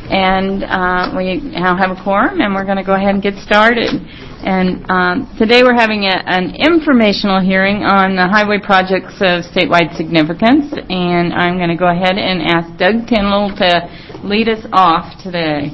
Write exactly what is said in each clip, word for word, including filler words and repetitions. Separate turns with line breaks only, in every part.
And uh, we now have a quorum, and we're going to go ahead and get started. And um, today we're having a, an informational hearing on the highway projects of statewide significance, and I'm going to go ahead and ask Doug Tyndall to lead us off today.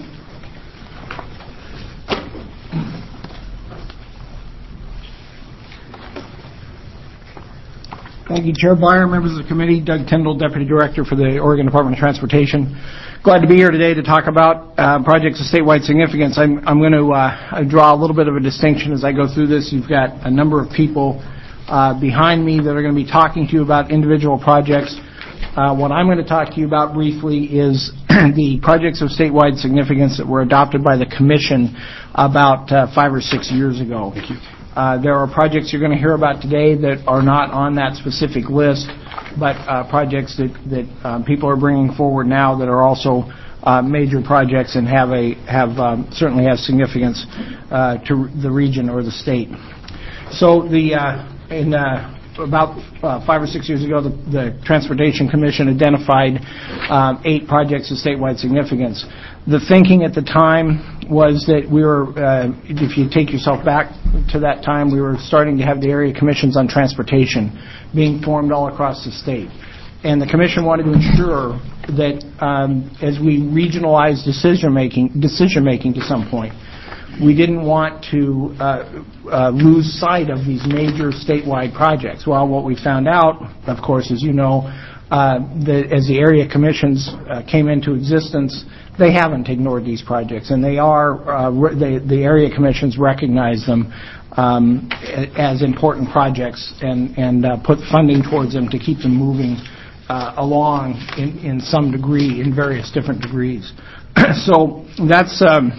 Thank you, Chair Byer, members of the committee. Doug Tyndall, Deputy Director for the Oregon Department of Transportation. Glad to be here today to talk about uh, projects of statewide significance. I'm, I'm going to uh, draw a little bit of a distinction as I go through this. You've got a number of people uh, behind me that are going to be talking to you about individual projects. Uh, what I'm going to talk to you about briefly is the projects of statewide significance that were adopted by the Commission about uh, five or six years ago. Thank you. Uh, there are projects you're going to hear about today that are not on that specific list, but uh, projects that, that um, people are bringing forward now that are also uh, major projects and have a have um, certainly have significance uh, to the region or the state. So the uh, in uh, about uh, five or six years ago, the, the Transportation Commission identified um, eight projects of statewide significance. The thinking at the time was that we were, uh, if you take yourself back to that time, we were starting to have the area commissions on transportation being formed all across the state. And the commission wanted to ensure that um, as we regionalize decision making, decision making to some point, we didn't want to uh, uh, lose sight of these major statewide projects. Well, what we found out, of course, as you know, uh, that as the area commissions uh, came into existence, they haven't ignored these projects, and they are uh, re- they, the area commissions recognize them um, as important projects and and uh, put funding towards them to keep them moving uh, along in, in some degree, in various different degrees. So that's um,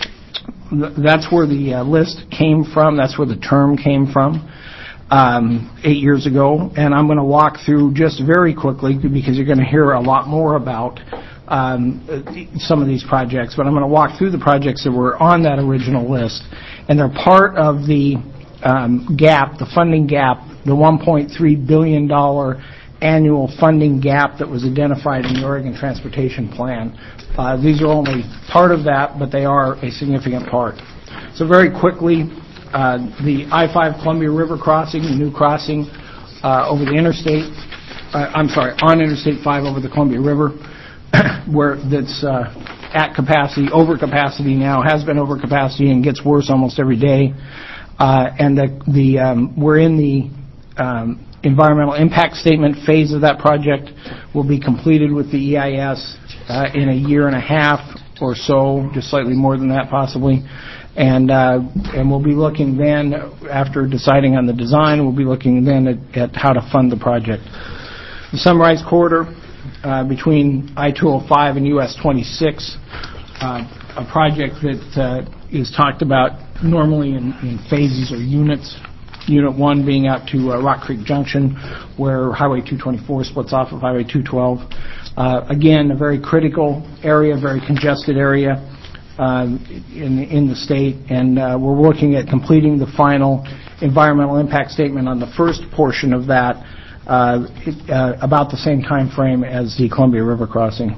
th- that's where the uh, list came from. That's where the term came from um, eight years ago, and I'm going to walk through just very quickly because you're going to hear a lot more about Um, some of these projects, but I'm going to walk through the projects that were on that original list, and they're part of the um, gap, the funding gap, the one point three billion dollars annual funding gap that was identified in the Oregon Transportation Plan. Uh, these are only part of that, but they are a significant part. So very quickly, uh, the I five Columbia River crossing, the new crossing uh, over the interstate, uh, I'm sorry, on Interstate five over the Columbia River, where that's uh, at capacity, over capacity now, has been over capacity and gets worse almost every day. Uh, and the, the um, we're in the um, environmental impact statement phase of that project. Will be completed with the E I S uh, in a year and a half or so, just slightly more than that possibly. And uh, and we'll be looking then, after deciding on the design, we'll be looking then at, at how to fund the project. The Sunrise Corridor, Uh, between I two oh five and U S twenty-six, uh, a project that uh, is talked about normally in, in phases or units. Unit one being out to uh, Rock Creek Junction, where Highway two twenty-four splits off of Highway two twelve. Uh, again, a very critical area, very congested area uh, in, in the state, and uh, we're looking at completing the final environmental impact statement on the first portion of that Uh, it, uh, about the same time frame as the Columbia River crossing.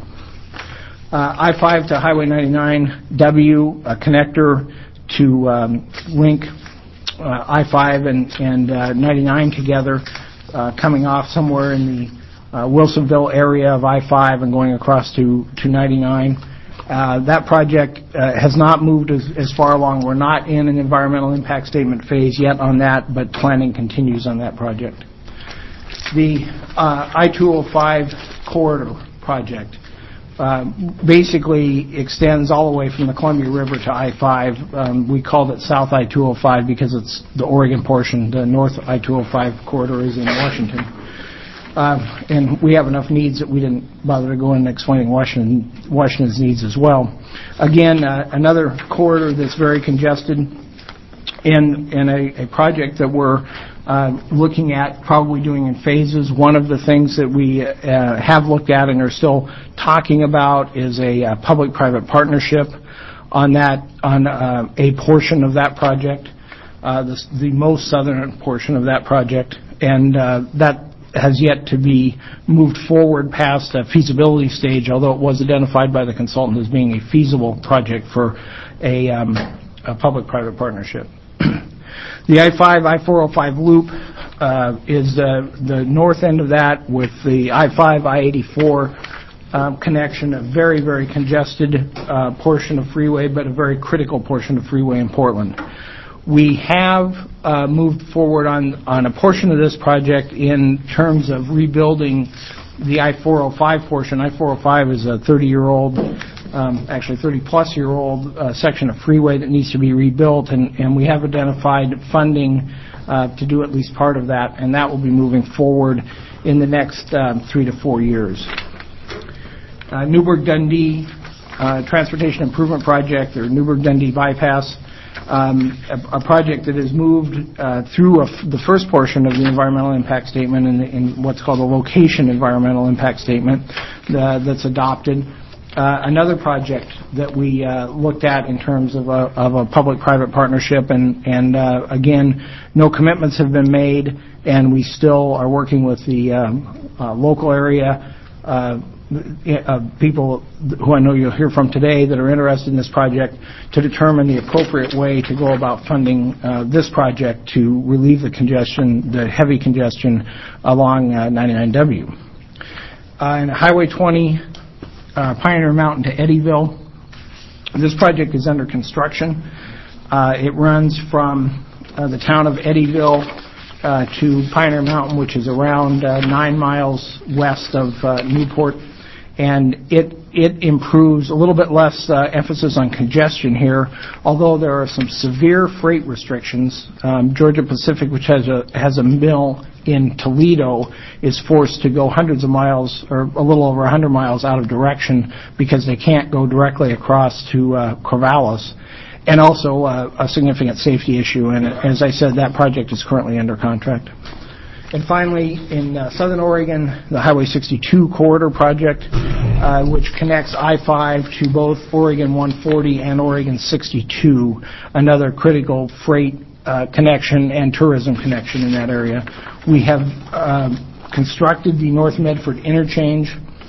Uh, I five to Highway ninety-nine W, a connector to um, link uh, I five and, and uh, ninety-nine together, uh, coming off somewhere in the uh, Wilsonville area of I five and going across to, to ninety-nine. Uh, that project uh, has not moved as, as far along. We're not in an environmental impact statement phase yet on that, but planning continues on that project. The uh, I two oh five corridor project uh, basically extends all the way from the Columbia River to I five. Um, we called it South I two oh five because it's the Oregon portion. The North I two oh five corridor is in Washington. Uh, and we have enough needs that we didn't bother to go in explaining Washington, Washington's needs as well. Again, uh, another corridor that's very congested, and, and a, a project that we're Uh, looking at probably doing in phases. One of the things that we uh, have looked at and are still talking about is a uh, public-private partnership on that, on uh, a portion of that project, uh, the, the most southern portion of that project, and uh, that has yet to be moved forward past a feasibility stage, although it was identified by the consultant as being a feasible project for a, um, a public-private partnership. The I five, I four oh five loop uh, is uh, the north end of that with the I five, I eighty-four um, connection, a very, very congested uh, portion of freeway, but a very critical portion of freeway in Portland. We have uh, moved forward on, on a portion of this project in terms of rebuilding the I four oh five portion. I four oh five is a thirty-year-old, um, actually thirty-plus-year-old uh, section of freeway that needs to be rebuilt, and, and we have identified funding uh, to do at least part of that, and that will be moving forward in the next um, three to four years. Uh, Newburgh-Dundee uh, Transportation Improvement Project, or Newburgh-Dundee Bypass, um, a, a project that has moved uh, through a f the first portion of the environmental impact statement in, in what's called a location environmental impact statement uh, that's adopted. Uh, another project that we uh, looked at in terms of a, of a public-private partnership, and, and uh, again, no commitments have been made, and we still are working with the um, uh, local area uh, uh, people who I know you'll hear from today that are interested in this project to determine the appropriate way to go about funding uh, this project to relieve the congestion, the heavy congestion along uh, ninety-nine W. Uh, and Highway twenty, uh, Pioneer Mountain to Eddyville. This project is under construction. Uh, it runs from uh, the town of Eddyville uh, to Pioneer Mountain, which is around uh, nine miles west of uh, Newport. And it it improves a little bit less uh, emphasis on congestion here, although there are some severe freight restrictions. Um, Georgia Pacific, which has a has a mill in Toledo, is forced to go hundreds of miles, or a little over one hundred miles out of direction because they can't go directly across to uh, Corvallis, and also uh, a significant safety issue. And as I said, that project is currently under contract. And finally, in uh, southern Oregon, the Highway sixty-two corridor project, uh, which connects I five to both Oregon one forty and Oregon sixty-two, another critical freight uh, connection and tourism connection in that area. We have uh, constructed the North Medford interchange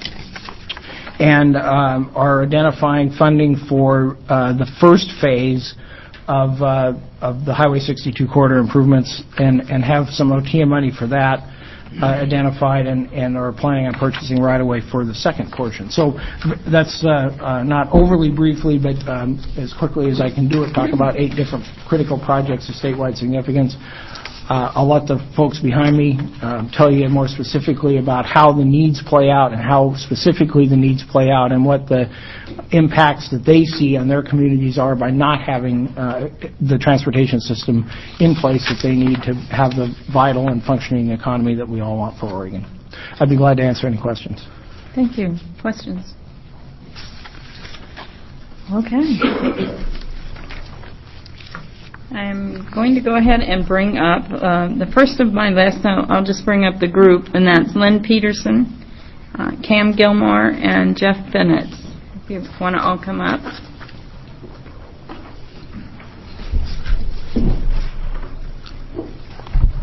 and um, are identifying funding for uh, the first phase of uh, of the Highway sixty-two corridor improvements, and, and have some O T M money for that uh, identified, and, and are planning on purchasing right away for the second portion. So that's uh, uh, not overly briefly, but um, as quickly as I can do it, talk about eight different critical projects of statewide significance. Uh, I'll let the folks behind me uh, tell you more specifically about how the needs play out and how specifically the needs play out and what the impacts that they see on their communities are by not having uh, the transportation system in place that they need to have the vital and functioning economy that we all want for Oregon. I'd be glad to answer any questions.
Thank you. Questions? Okay. I'm going to go ahead and bring up uh, the first of my list. I'll, I'll just bring up the group, and that's Lynn Peterson, uh, Cam Gilmore, and Jeff Bennett. If you want to all come up. Thank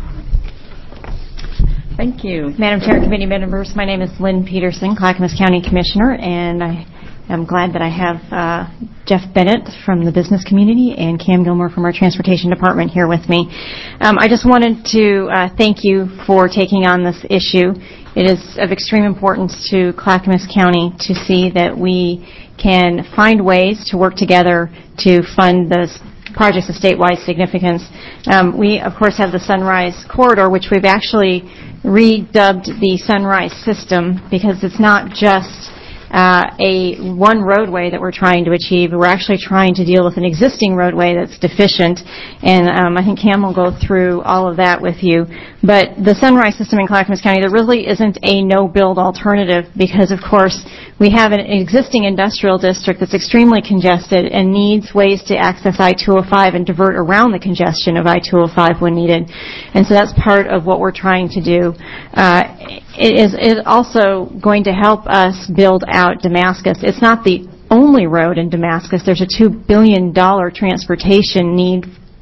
you.
Madam Chair, committee members, my name is Lynn Peterson, Clackamas County Commissioner, and I am glad that I have uh, Jeff Bennett from the business community and Cam Gilmore from our transportation department here with me. Um, I just wanted to uh, thank you for taking on this issue. It is of extreme importance to Clackamas County to see that we can find ways to work together to fund the projects of statewide significance. Um, we, of course, have the Sunrise Corridor, which we've actually redubbed the Sunrise System because it's not just Uh, a one roadway that we're trying to achieve. We're actually trying to deal with an existing roadway that's deficient, and um, I think Cam will go through all of that with you. But the Sunrise System in Clackamas County, there really isn't a no-build alternative because, of course, we have an existing industrial district that's extremely congested and needs ways to access I two oh five and divert around the congestion of I two oh five when needed. And so that's part of what we're trying to do. Uh, it is, it is also going to help us build out Damascus. It's not the only road in Damascus. There's a two billion dollars transportation need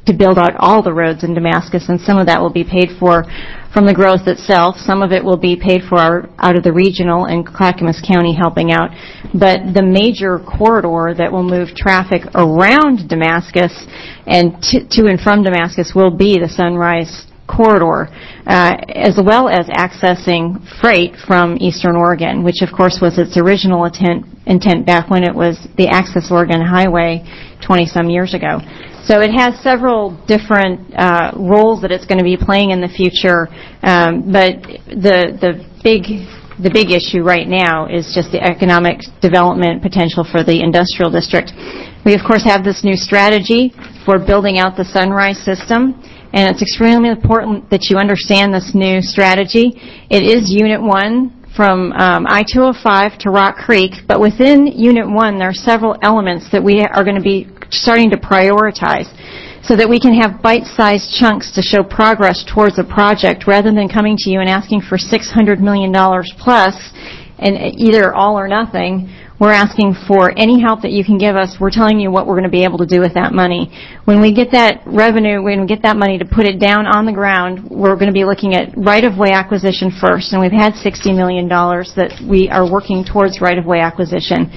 to build out all the roads in Damascus, and some of that will be paid for from the growth itself. Some of it will be paid for our, out of the regional and Clackamas County helping out. But the major corridor that will move traffic around Damascus and to, to and from Damascus will be the Sunrise Corridor, uh, as well as accessing freight from Eastern Oregon, which of course was its original intent, intent back when it was the Access Oregon Highway twenty-some years ago. So it has several different uh, roles that it's going to be playing in the future, um, but the the big the big issue right now is just the economic development potential for the industrial district. We of course have this new strategy for building out the Sunrise system. And it's extremely important that you understand this new strategy. It is Unit one from um, I two oh five to Rock Creek, but within Unit one there are several elements that we are going to be starting to prioritize so that we can have bite-sized chunks to show progress towards a project rather than coming to you and asking for six hundred million dollars plus and either all or nothing. We're asking for any help that you can give us. We're telling you what we're going to be able to do with that money. When we get that revenue, when we get that money to put it down on the ground, we're going to be looking at right-of-way acquisition first. And we've had sixty million dollars that we are working towards right-of-way acquisition.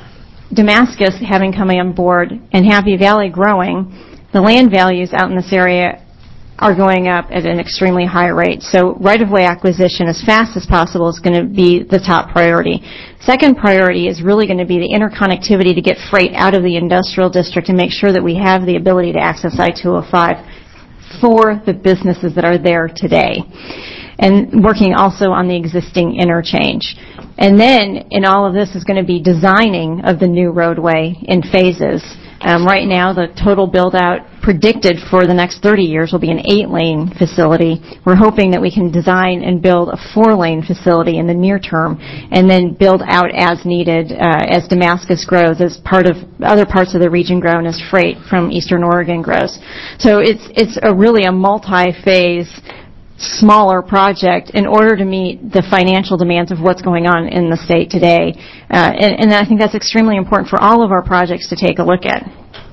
Damascus having come on board and Happy Valley growing, the land values out in this area are going up at an extremely high rate. So right-of-way acquisition as fast as possible is going to be the top priority. Second priority is really going to be the interconnectivity to get freight out of the industrial district and make sure that we have the ability to access I two oh five for the businesses that are there today. And working also on the existing interchange. And then in all of this is going to be designing of the new roadway in phases. Um, right now, the total build-out predicted for the next thirty years will be an eight-lane facility. We're hoping that we can design and build a four-lane facility in the near term and then build out as needed uh, as Damascus grows, as part of other parts of the region grow, and as freight from Eastern Oregon grows. So it's, it's a really a multi-phase smaller project in order to meet the financial demands of what's going on in the state today. Uh, and, and I think that's extremely important for all of our projects to take a look at.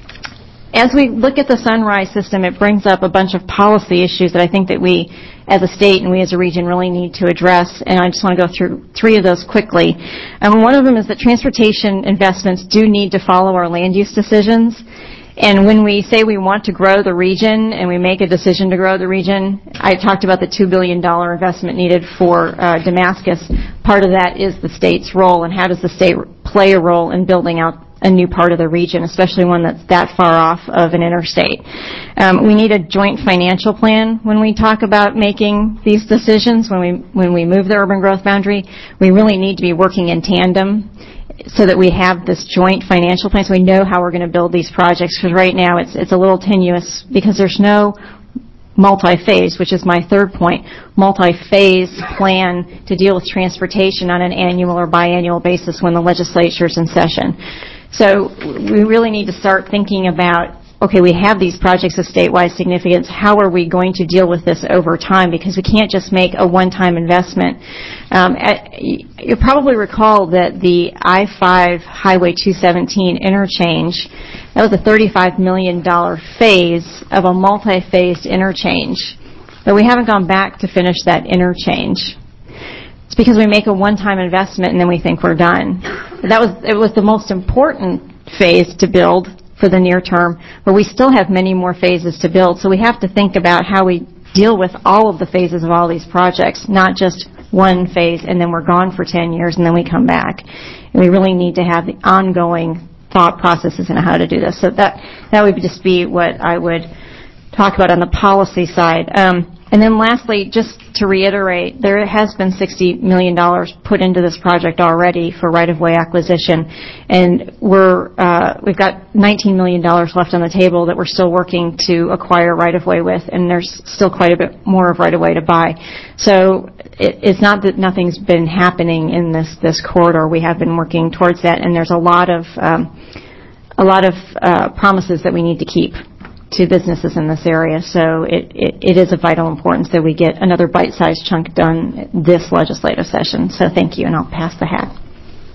As we look at the Sunrise system, it brings up a bunch of policy issues that I think that we as a state and we as a region really need to address, and I just want to go through three of those quickly. Um, one of them is that transportation investments do need to follow our land use decisions. And when we say we want to grow the region and we make a decision to grow the region, I talked about the two billion dollars investment needed for uh, Damascus. Part of that is the state's role, and how does the state play a role in building out a new part of the region, especially one that's that far off of an interstate. Um, we need a joint financial plan when we talk about making these decisions. When we, when we move the urban growth boundary, we really need to be working in tandem so that we have this joint financial plan, so we know how we're going to build these projects. Because right now it's it's a little tenuous because there's no multi-phase, which is my third point, multi-phase plan to deal with transportation on an annual or biannual basis when the legislature's in session. So we really need to start thinking about, okay, we have these projects of statewide significance. How are we going to deal with this over time? Because we can't just make a one-time investment. Um, at, you probably recall that the I five Highway two seventeen interchange, that was a thirty-five million dollars phase of a multi-phased interchange. But we haven't gone back to finish that interchange. It's because we make a one-time investment and then we think we're done. That was, it was the most important phase to build for the near term, but we still have many more phases to build. So we have to think about how we deal with all of the phases of all these projects, not just one phase and then we're gone for ten years and then we come back. And we really need to have the ongoing thought processes on how to do this. So that that would just be what I would talk about on the policy side. Um, and then lastly, just to reiterate, there has been sixty million dollars put into this project already for right-of-way acquisition, and we're uh, we've got nineteen million dollars left on the table that we're still working to acquire right-of-way with, and there's still quite a bit more of right-of-way to buy. So it, it's not that nothing's been happening in this this corridor. We have been working towards that, and there's a lot of um, a lot of uh, promises that we need to keep to businesses in this area. So it, it, it is of vital importance that we get another bite-sized chunk done this legislative session. So thank you, and I'll pass the hat.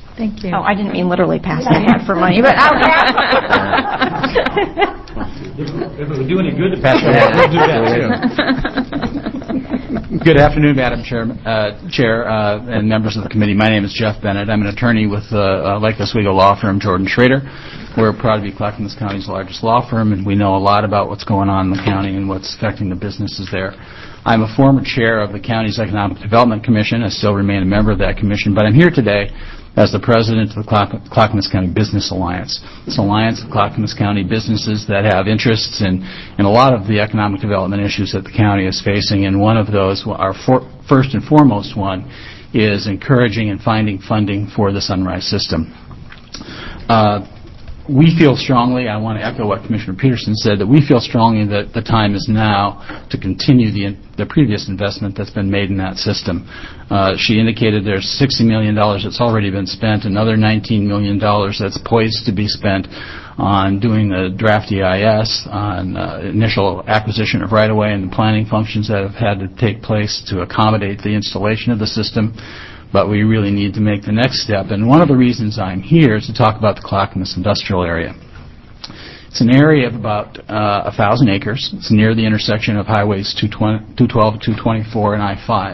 Thank you.
Oh, I didn't mean literally pass my hat for money, but I'll pass.
If it would do any good to pass the hat, we'll do that too. Good afternoon, Madam Chair, uh, Chair uh, and members of the committee. My name is Jeff Bennett. I'm an attorney with uh, uh, Lake Oswego law firm Jordan Schrader. We're proud to be Clackamas County's largest law firm, and we know a lot about what's going on in the county and what's affecting the businesses there. I'm a former chair of the county's Economic Development Commission. I still remain a member of that commission, but I'm here today as the president of the Clack- Clackamas County Business Alliance. It's an alliance of Clackamas County businesses that have interests in, in a lot of the economic development issues that the county is facing, and one of those, our for, first and foremost one, is encouraging and finding funding for the Sunrise System. Uh, We feel strongly, I want to echo what Commissioner Peterson said, that we feel strongly that the time is now to continue the the previous investment that's been made in that system. Uh, she indicated there's sixty million dollars that's already been spent, another nineteen million dollars that's poised to be spent on doing the draft E I S, on uh, initial acquisition of right-of-way and the planning functions that have had to take place to accommodate the installation of the system. But we really need to make the next step. And one of the reasons I'm here is to talk about the Clackamas industrial area. It's an area of about uh, one thousand acres. It's near the intersection of highways two twelve, two twenty-four, and I five.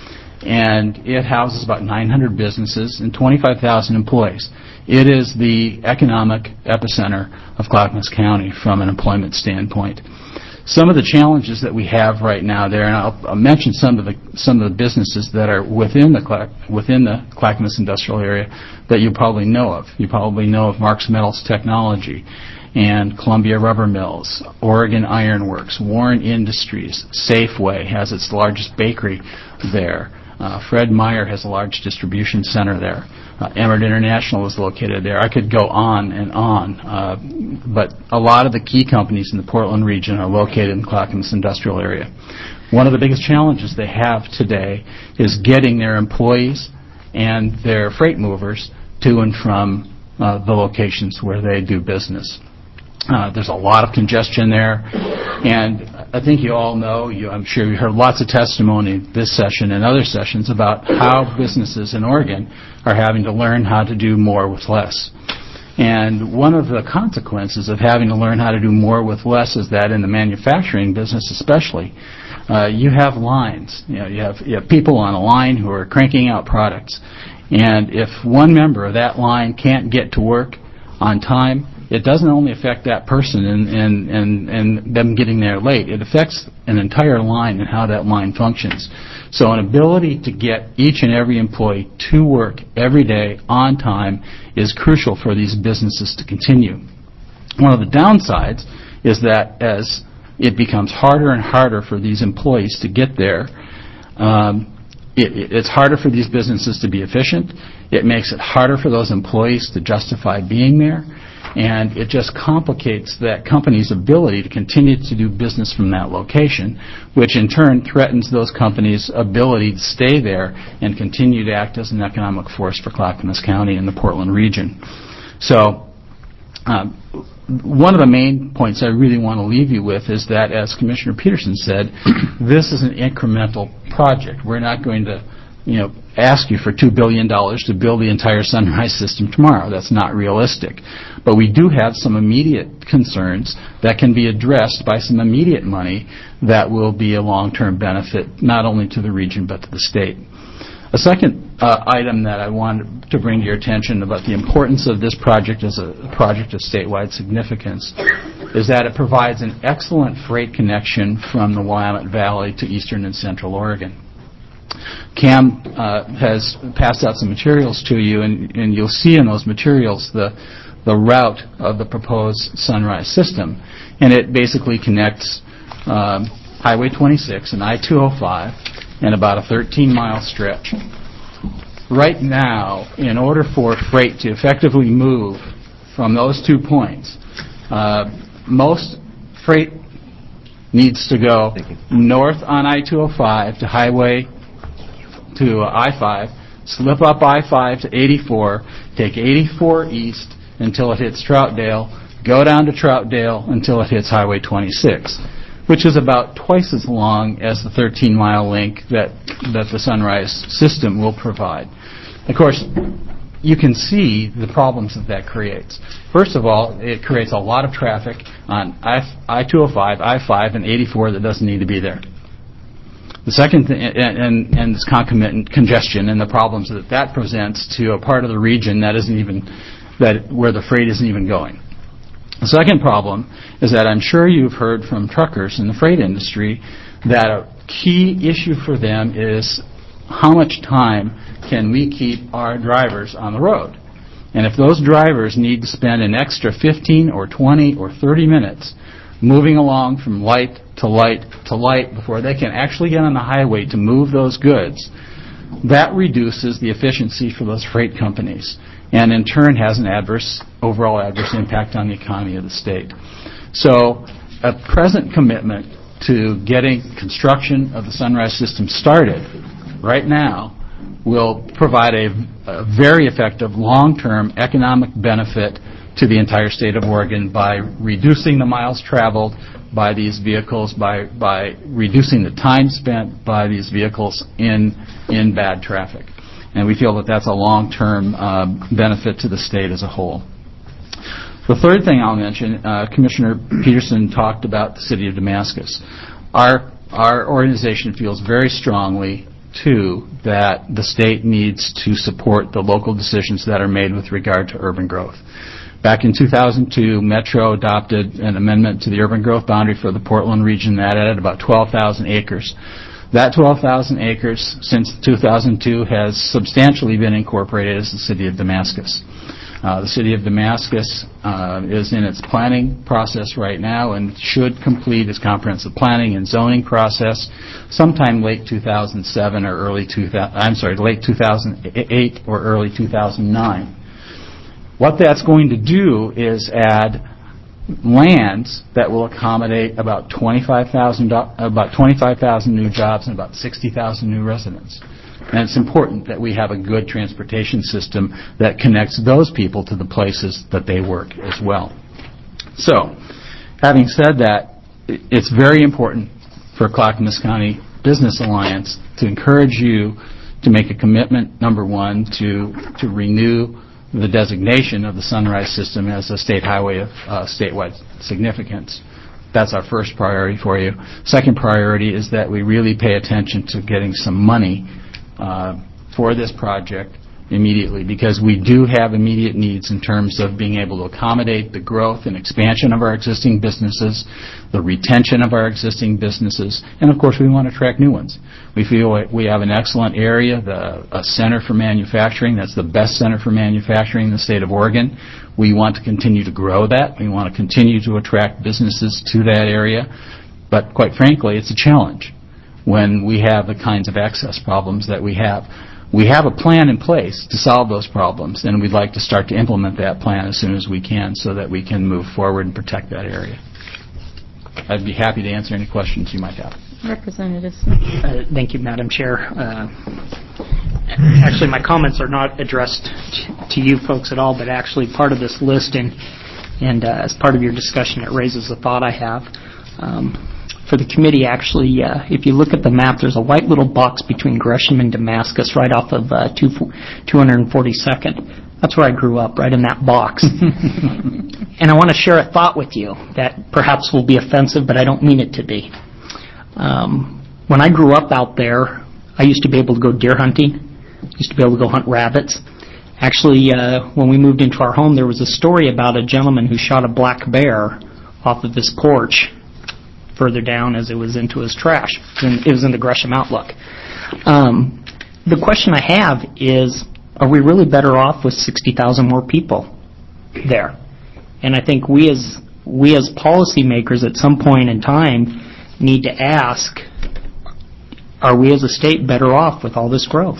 And it houses about nine hundred businesses and twenty-five thousand employees. It is the economic epicenter of Clackamas County from an employment standpoint. Some of the challenges that we have right now there, and I'll, I'll mention some of the some of the businesses that are within the within the Clackamas industrial area that you probably know of. You probably know of Marks Metals Technology and Columbia Rubber Mills, Oregon Iron Works, Warren Industries, Safeway has its largest bakery there. Uh, Fred Meyer has a large distribution center there. Uh, Emert International is located there. I could go on and on, uh, but a lot of the key companies in the Portland region are located in the Clackamas industrial area. One of the biggest challenges they have today is getting their employees and their freight movers to and from uh, the locations where they do business. Uh, there's a lot of congestion there, and I think you all know, you, I'm sure you heard lots of testimony this session and other sessions about how businesses in Oregon are having to learn how to do more with less. And one of the consequences of having to learn how to do more with less is that in the manufacturing business especially, uh, you have lines. You know, you have, you have people on a line who are cranking out products. And if one member of that line can't get to work on time, it doesn't only affect that person and, and, and, and them getting there late. It affects an entire line and how that line functions. So an ability to get each and every employee to work every day on time is crucial for these businesses to continue. One of the downsides is that as it becomes harder and harder for these employees to get there, um, it, it's harder for these businesses to be efficient. It makes it harder for those employees to justify being there. And it just complicates that company's ability to continue to do business from that location, which in turn threatens those companies' ability to stay there and continue to act as an economic force for Clackamas County and the Portland region. So um, one of the main points I really want to leave you with is that, as Commissioner Peterson said, this is an incremental project. We're not going to you know, ask you for two billion dollars to build the entire Sunrise system tomorrow. That's not realistic. But we do have some immediate concerns that can be addressed by some immediate money that will be a long-term benefit not only to the region but to the state. A second uh, item that I wanted to bring to your attention about the importance of this project as a project of statewide significance is that it provides an excellent freight connection from the Willamette Valley to eastern and central Oregon. Cam uh, has passed out some materials to you, and, and you'll see in those materials the, the route of the proposed Sunrise system. And it basically connects um, Highway twenty-six and I two oh five in about a thirteen mile stretch. Right now, in order for freight to effectively move from those two points, uh, most freight needs to go north on I two oh five to Highway to uh, I five, slip up I five to eighty-four, take eighty-four east until it hits Troutdale, go down to Troutdale until it hits Highway twenty-six, which is about twice as long as the thirteen mile link that, that the Sunrise system will provide. Of course, you can see the problems that that creates. First of all, it creates a lot of traffic on I two oh five, I five, and eighty-four that doesn't need to be there. The second thing, and, and, and this concomitant congestion and the problems that that presents to a part of the region that isn't even, that where the freight isn't even going. The second problem is that I'm sure you've heard from truckers in the freight industry that a key issue for them is how much time can we keep our drivers on the road. And if those drivers need to spend an extra fifteen or twenty or thirty minutes moving along from light to light to light before they can actually get on the highway to move those goods, that reduces the efficiency for those freight companies, and in turn has an adverse, overall adverse impact on the economy of the state. So a present commitment to getting construction of the Sunrise System started right now will provide a, a very effective long-term economic benefit to the entire state of Oregon by reducing the miles traveled by these vehicles, by by reducing the time spent by these vehicles in in bad traffic. And we feel that that's a long-term uh, benefit to the state as a whole. The third thing I'll mention, uh, Commissioner Peterson talked about the city of Damascus. Our our organization feels very strongly, too, that the state needs to support the local decisions that are made with regard to urban growth. Back in two thousand two, Metro adopted an amendment to the urban growth boundary for the Portland region that added about twelve thousand acres. That twelve thousand acres since two thousand two has substantially been incorporated as the city of Damascus. Uh, the city of Damascus uh, is in its planning process right now and should complete its comprehensive planning and zoning process sometime late two thousand seven or early two thousand. I'm sorry, late two thousand eight or early two thousand nine. What that's going to do is add lands that will accommodate about twenty-five thousand about twenty-five thousand new jobs and about sixty thousand new residents. And it's important that we have a good transportation system that connects those people to the places that they work as well. So, having said that, it's very important for Clackamas County Business Alliance to encourage you to make a commitment, number one, to to renew the designation of the Sunrise System as a state highway of uh, statewide significance. That's our first priority for you. Second priority is that we really pay attention to getting some money uh, for this project immediately, because we do have immediate needs in terms of being able to accommodate the growth and expansion of our existing businesses, the retention of our existing businesses, and of course we want to attract new ones. We feel we have an excellent area, the, a center for manufacturing. That's the best center for manufacturing in the state of Oregon. We want to continue to grow that. We want to continue to attract businesses to that area. But quite frankly, it's a challenge when we have the kinds of access problems that we have. We have a plan in place to solve those problems, and we'd like to start to implement that plan as soon as we can so that we can move forward and protect that area. I'd be happy to answer any questions you might have.
Representative Smith.
Uh, thank you, Madam Chair. Uh, actually, my comments are not addressed to you folks at all, but actually part of this list, and, and uh, as part of your discussion, it raises a thought I have. Um, For the committee, actually, uh, if you look at the map, there's a white little box between Gresham and Damascus right off of uh, two hundred forty-second. That's where I grew up, right in that box. And I want to share a thought with you that perhaps will be offensive, but I don't mean it to be. Um, when I grew up out there, I used to be able to go deer hunting. I used to be able to go hunt rabbits. Actually, uh, when we moved into our home, there was a story about a gentleman who shot a black bear off of his porch further down as it was into his trash. It was in the Gresham Outlook. Um, the question I have is, are we really better off with sixty thousand more people there? And I think we as we as policymakers at some point in time need to ask, are we as a state better off with all this growth?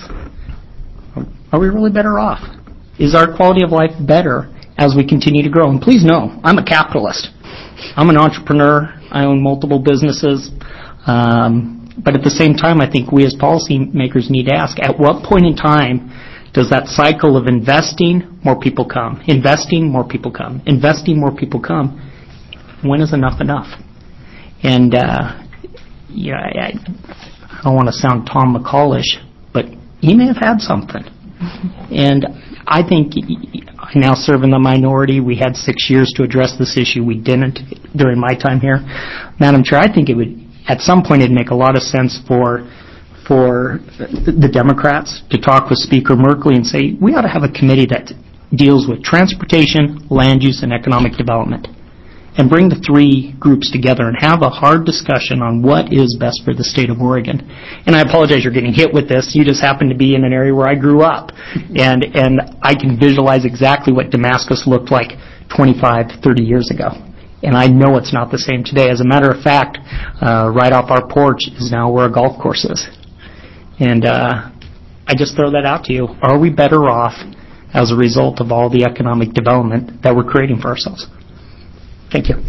Are we really better off? Is our quality of life better as we continue to grow? And please know, I'm a capitalist. I'm an entrepreneur. I own multiple businesses. Um, but at the same time, I think we as policymakers need to ask, at what point in time does that cycle of investing, more people come, investing, more people come, investing, more people come, when is enough enough? And, uh, yeah, I, I don't want to sound Tom McCallish, but he may have had something. And I think I now serve in the minority. We had six years to address this issue. We didn't during my time here. Madam Chair, I think it would, at some point, it'd make a lot of sense for for the Democrats to talk with Speaker Merkley and say, we ought to have a committee that deals with transportation, land use, and economic development, and bring the three groups together and have a hard discussion on what is best for the state of Oregon. And I apologize you're getting hit with this. You just happen to be in an area where I grew up, and and I can visualize exactly what Damascus looked like twenty-five, thirty years ago. And I know it's not the same today. As a matter of fact, uh, right off our porch is now where a golf course is. And uh, I just throw that out to you. Are we better off as a result of all the economic development that we're creating for ourselves? Thank you.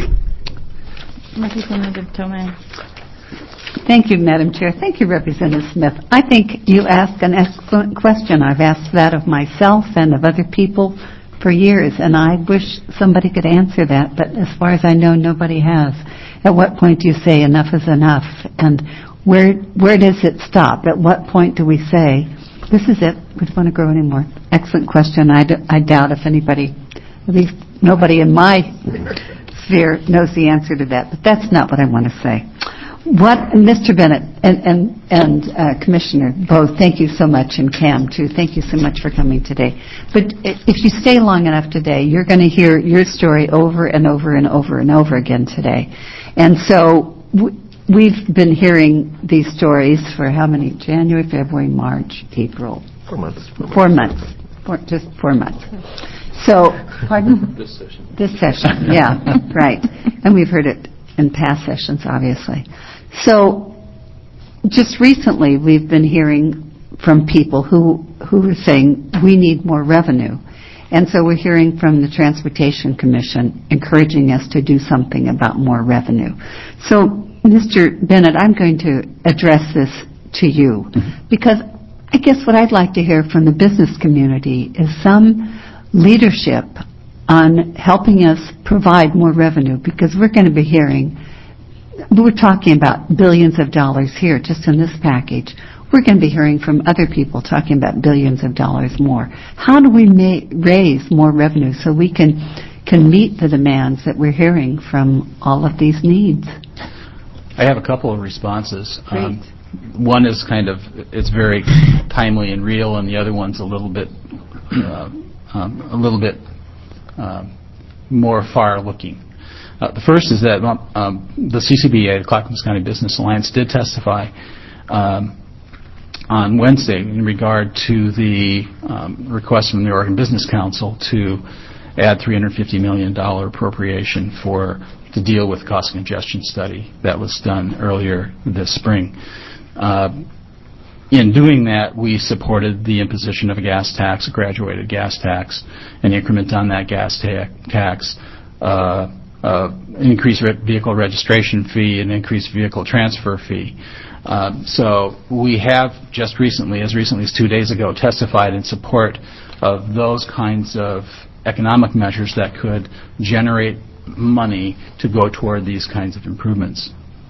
Representative Tomei.
Thank you, Madam Chair. Thank you, Representative Smith. I think you ask an excellent question. I've asked that of myself and of other people for years, and I wish somebody could answer that, but as far as I know, nobody has. At what point do you say enough is enough? And where where does it stop? At what point do we say, this is it, we don't want to grow anymore? Excellent question. I, d- I doubt if anybody, at least nobody in my sphere knows the answer to that, but that's not what I want to say. What, Mister Bennett and, and, and uh, Commissioner both, thank you so much, and Cam too, thank you so much for coming today. But if you stay long enough today, you're going to hear your story over and over and over and over again today. And so w- we've been hearing these stories for how many? January, February, March, April?
Four months.
Four months. Four, just four months. So, pardon?
This session.
This session, yeah, right. And we've heard it in past sessions, obviously. So, just recently, we've been hearing from people who who are saying we need more revenue. And so we're hearing from the Transportation Commission encouraging us to do something about more revenue. So, Mister Bennett, I'm going to address this to you because I guess what I'd like to hear from the business community is some leadership on helping us provide more revenue, because we're going to be hearing, we're talking about billions of dollars here just in this package. We're going to be hearing from other people talking about billions of dollars more. How do we ma- raise more revenue so we can can meet the demands that we're hearing from all of these needs?
I have a couple of responses.
Great.
Um, one is kind of, it's very timely and real, and the other one's a little bit, uh, um, a little bit uh, more far-looking. Uh, the first is that um, the C C B A, the Clackamas County Business Alliance, did testify um, on Wednesday in regard to the um, request from the Oregon Business Council to add three hundred fifty million dollars appropriation for to deal with the cost congestion study that was done earlier this spring. Uh, in doing that, we supported the imposition of a gas tax, a graduated gas tax, an increment on that gas ta- tax, uh, uh, an increased re- vehicle registration fee, an increased vehicle transfer fee. Uh, so we have just recently, as recently as two days ago, testified in support of those kinds of economic measures that could generate money to go toward these kinds of improvements.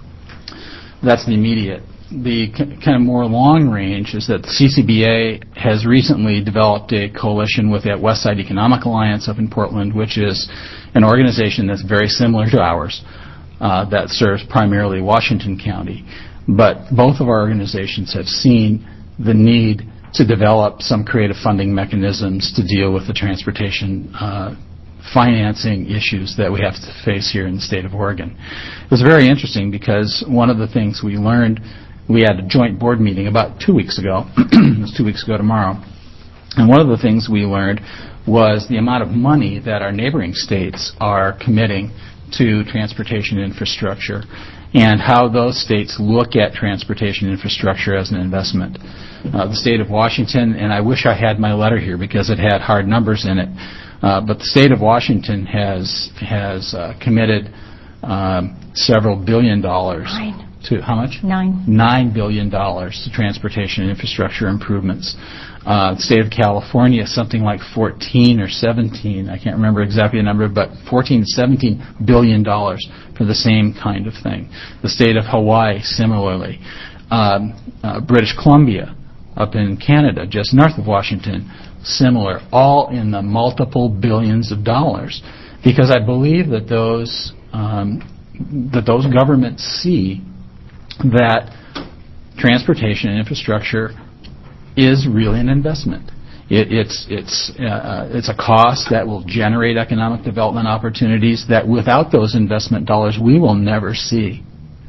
That's the immediate. The kind of more long range is that the C C B A has recently developed a coalition with the Westside Economic Alliance up in Portland, which is an organization that's very similar to ours, uh, that serves primarily Washington County. But both of our organizations have seen the need to develop some creative funding mechanisms to deal with the transportation uh, financing issues that we have to face here in the state of Oregon. It was very interesting because one of the things we learned, we had a joint board meeting about two weeks ago. It was two weeks ago tomorrow. And one of the things we learned was the amount of money that our neighboring states are committing to transportation infrastructure and how those states look at transportation infrastructure as an investment. Uh, the state of Washington, and I wish I had my letter here because it had hard numbers in it, uh, but the state of Washington has has uh, committed um, several billion dollars.
Nine.
To how much?
Nine.
Nine billion dollars to transportation infrastructure improvements. Uh, the state of California, something like fourteen or seventeen, I can't remember exactly the number, but fourteen to seventeen billion dollars for the same kind of thing. The state of Hawaii, similarly. Um, uh, British Columbia, up in Canada, just north of Washington, similar, all in the multiple billions of dollars, because I believe that those um, that those governments see that transportation and infrastructure is really an investment. It, it's it's uh, it's a cost that will generate economic development opportunities that without those investment dollars we will never see.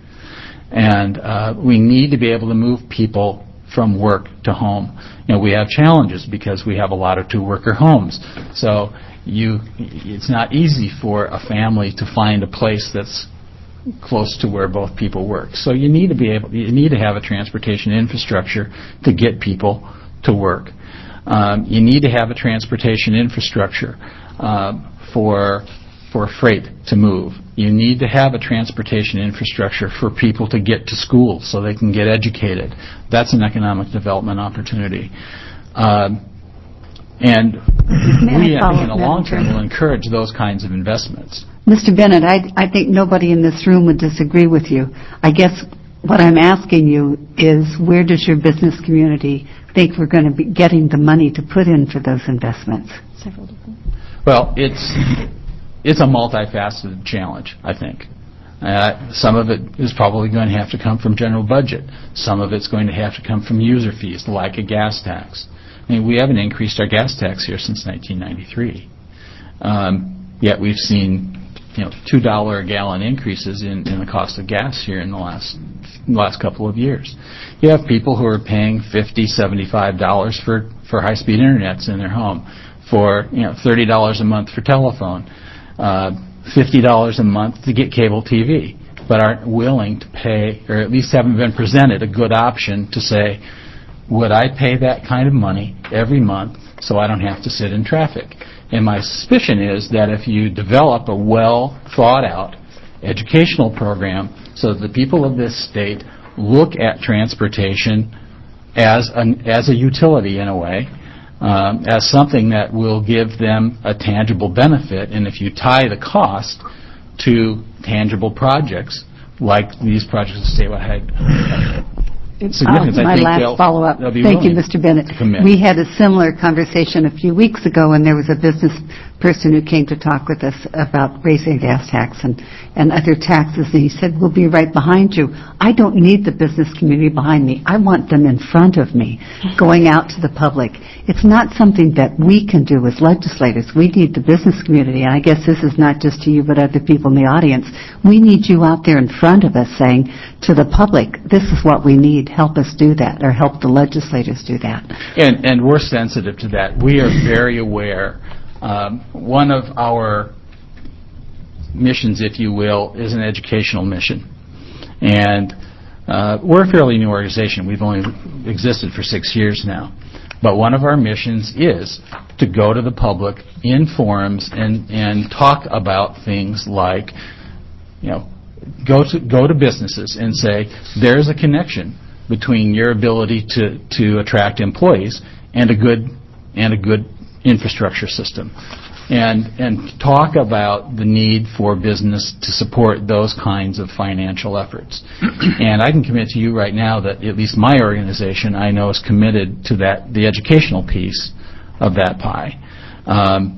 And uh, we need to be able to move people from work to home. You know, we have challenges because we have a lot of two-worker homes. So you, it's not easy for a family to find a place that's close to where both people work. So you need to be able, you need to have a transportation infrastructure to get people to work. Um, you need to have a transportation infrastructure uh, for for freight to move. You need to have a transportation infrastructure for people to get to school so they can get educated. That's an economic development opportunity. Um, and we, I think, in the long term, will encourage those kinds of investments.
Mister Bennett, I, I think nobody in this room would disagree with you. I guess what I'm asking you is, where does your business community think we're going to be getting the money to put in for those investments?
Several different.
Well, it's it's a multifaceted challenge, I think. Uh, some of it is probably going to have to come from general budget. Some of it's going to have to come from user fees, like a gas tax. I mean, we haven't increased our gas tax here since nineteen ninety-three. Um, yet we've seen, you know, two dollars a gallon increases in, in the cost of gas here in the last last couple of years. You have people who are paying fifty dollars, seventy-five dollars for, for high-speed internets in their home, for, you know, thirty dollars a month for telephone, uh, fifty dollars a month to get cable T V, but aren't willing to pay, or at least haven't been presented a good option to say, would I pay that kind of money every month so I don't have to sit in traffic? And my suspicion is that if you develop a well thought out educational program so that the people of this state look at transportation as an, as a utility in a way, um, as something that will give them a tangible benefit, and if you tie the cost to tangible projects like these projects of statewide significance,
Uh, my
I think
last
they'll,
follow-up.
they'll be
Thank you,
willing
Mister Bennett.
to commit.
We had a similar conversation a few weeks ago, and there was a business person who came to talk with us about raising gas tax and, and other taxes, and he said, we'll be right behind you. I don't need the business community behind me. I want them in front of me, going out to the public. It's not something that we can do as legislators. We need the business community, and I guess this is not just to you, but other people in the audience. We need you out there in front of us saying to the public, this is what we need. Help us do that, or help the legislators do that.
And, and we're sensitive to that. We are very aware. Um, one of our missions, if you will, is an educational mission. And uh, we're a fairly new organization. We've only existed for six years now. But one of our missions is to go to the public in forums and, and talk about things like, you know, go to go to businesses and say, there's a connection between your ability to, to attract employees and a good and a good infrastructure system, and and talk about the need for business to support those kinds of financial efforts. And I can commit to you right now that at least my organization, I know, is committed to that, the educational piece of that pie. Um,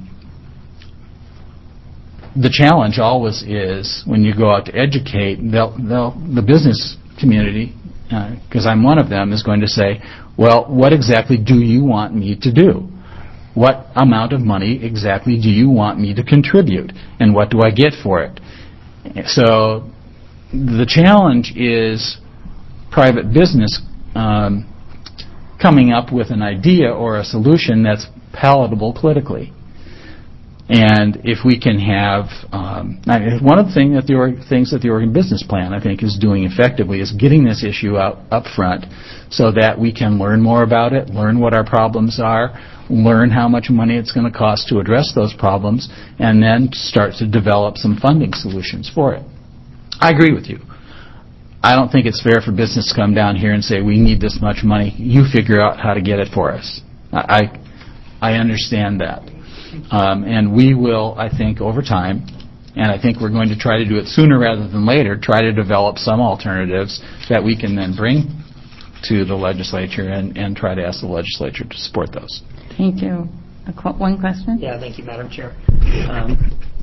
the challenge always is when you go out to educate, they'll, they'll, the business community, because uh, I'm one of them, is going to say, well, what exactly do you want me to do? What amount of money exactly do you want me to contribute? And what do I get for it? So the challenge is private business um, coming up with an idea or a solution that's palatable politically. And if we can have, um, I mean, one of the thing that the org, things that the Oregon Business Plan, I think, is doing effectively is getting this issue out up front so that we can learn more about it, learn what our problems are, learn how much money it's going to cost to address those problems, and then start to develop some funding solutions for it. I agree with you. I don't think it's fair for business to come down here and say, we need this much money, you figure out how to get it for us. I, I understand that. Um, and we will, I think, over time, and I think we're going to try to do it sooner rather than later, try to develop some alternatives that we can then bring to the legislature and, and try to ask the legislature to support those.
Thank you. A qu- one question?
Yeah, thank you, Madam Chair. Um,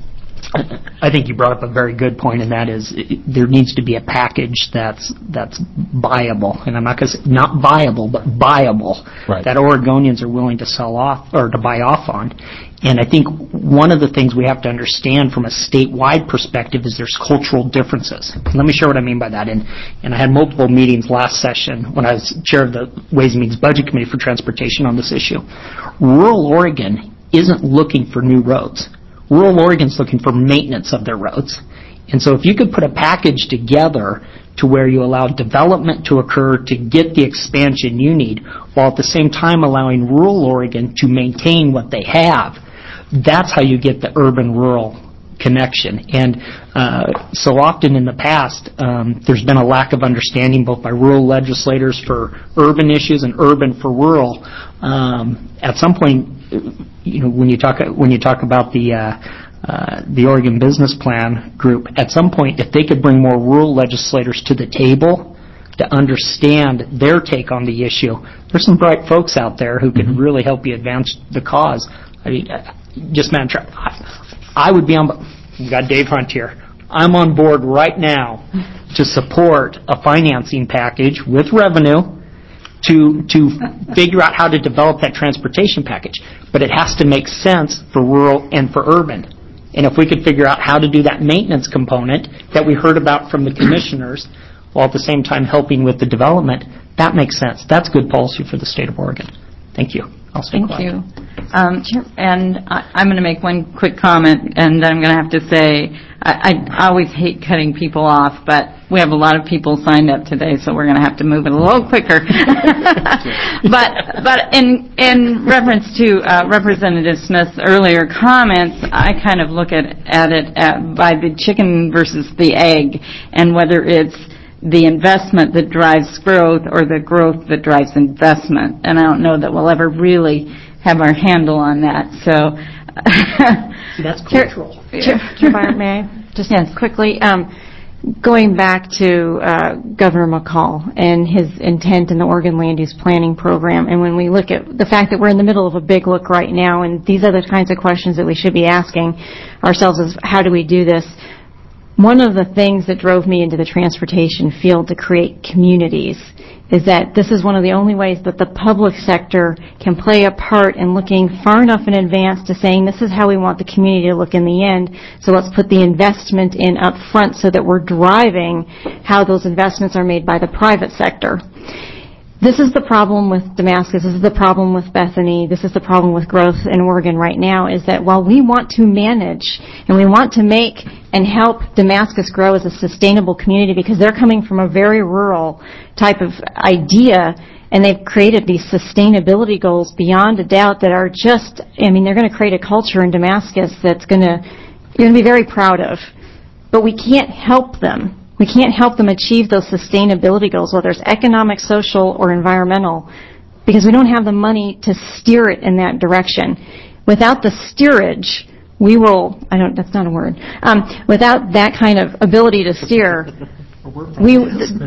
I think you brought up a very good point, and that is it, there needs to be a package that's that's viable, and I'm not going to say not viable, but viable,
right,
that Oregonians are willing to sell off or to buy off on. And I think one of the things we have to understand from a statewide perspective is there's cultural differences. Let me share what I mean by that. And, and I had multiple meetings last session when I was chair of the Ways and Means Budget Committee for Transportation on this issue. Rural Oregon isn't looking for new roads. Rural Oregon's looking for maintenance of their roads. And so if you could put a package together to where you allow development to occur to get the expansion you need, while at the same time allowing rural Oregon to maintain what they have, that's how you get the urban-rural connection. And uh, so often in the past, um, there's been a lack of understanding both by rural legislators for urban issues and urban for rural. Um, at some point, you know, when you talk when you talk about the uh, uh, the Oregon Business Plan group, at some point, if they could bring more rural legislators to the table to understand their take on the issue, there's some bright folks out there who could really help you advance the cause. I mean, just man, I would be on. We got Dave Hunt here. I'm on board right now to support a financing package with revenue to to figure out how to develop that transportation package. But it has to make sense for rural and for urban. And if we could figure out how to do that maintenance component that we heard about from the commissioners, while at the same time helping with the development, that makes sense. That's good policy for the state of Oregon. Thank you. I'll stay
Thank
quiet.
you. Um, and I, I'm going to make one quick comment, and I'm going to have to say I, I always hate cutting people off, but we have a lot of people signed up today, so we're going to have to move it a little quicker. but but in in reference to uh, Representative Smith's earlier comments, I kind of look at at it at, by the chicken versus the egg, and whether it's the investment that drives growth or the growth that drives investment. And I don't know that we'll ever really have our handle on that. So
See, that's cultural.
Chair, Chair Byron, may I just yes. quickly, um, going back to uh, Governor McCall and his intent in the Oregon Land Use Planning Program, and when we look at the fact that we're in the middle of a big look right now, and these are the kinds of questions that we should be asking ourselves is how do we do this? One of the things that drove me into the transportation field to create communities is that this is one of the only ways that the public sector can play a part in looking far enough in advance to saying this is how we want the community to look in the end, so let's put the investment in up front so that we're driving how those investments are made by the private sector. This is the problem with Damascus. This is the problem with Bethany. This is the problem with growth in Oregon right now, is that while we want to manage and we want to make and help Damascus grow as a sustainable community because they're coming from a very rural type of idea, and they've created these sustainability goals beyond a doubt that are just, I mean, they're going to create a culture in Damascus that's going to, you're going to be very proud of. But we can't help them. We can't help them achieve those sustainability goals, whether it's economic, social, or environmental, because we don't have the money to steer it in that direction. Without the steerage, we will, I don't, that's not a word, um, without that kind of ability to steer, we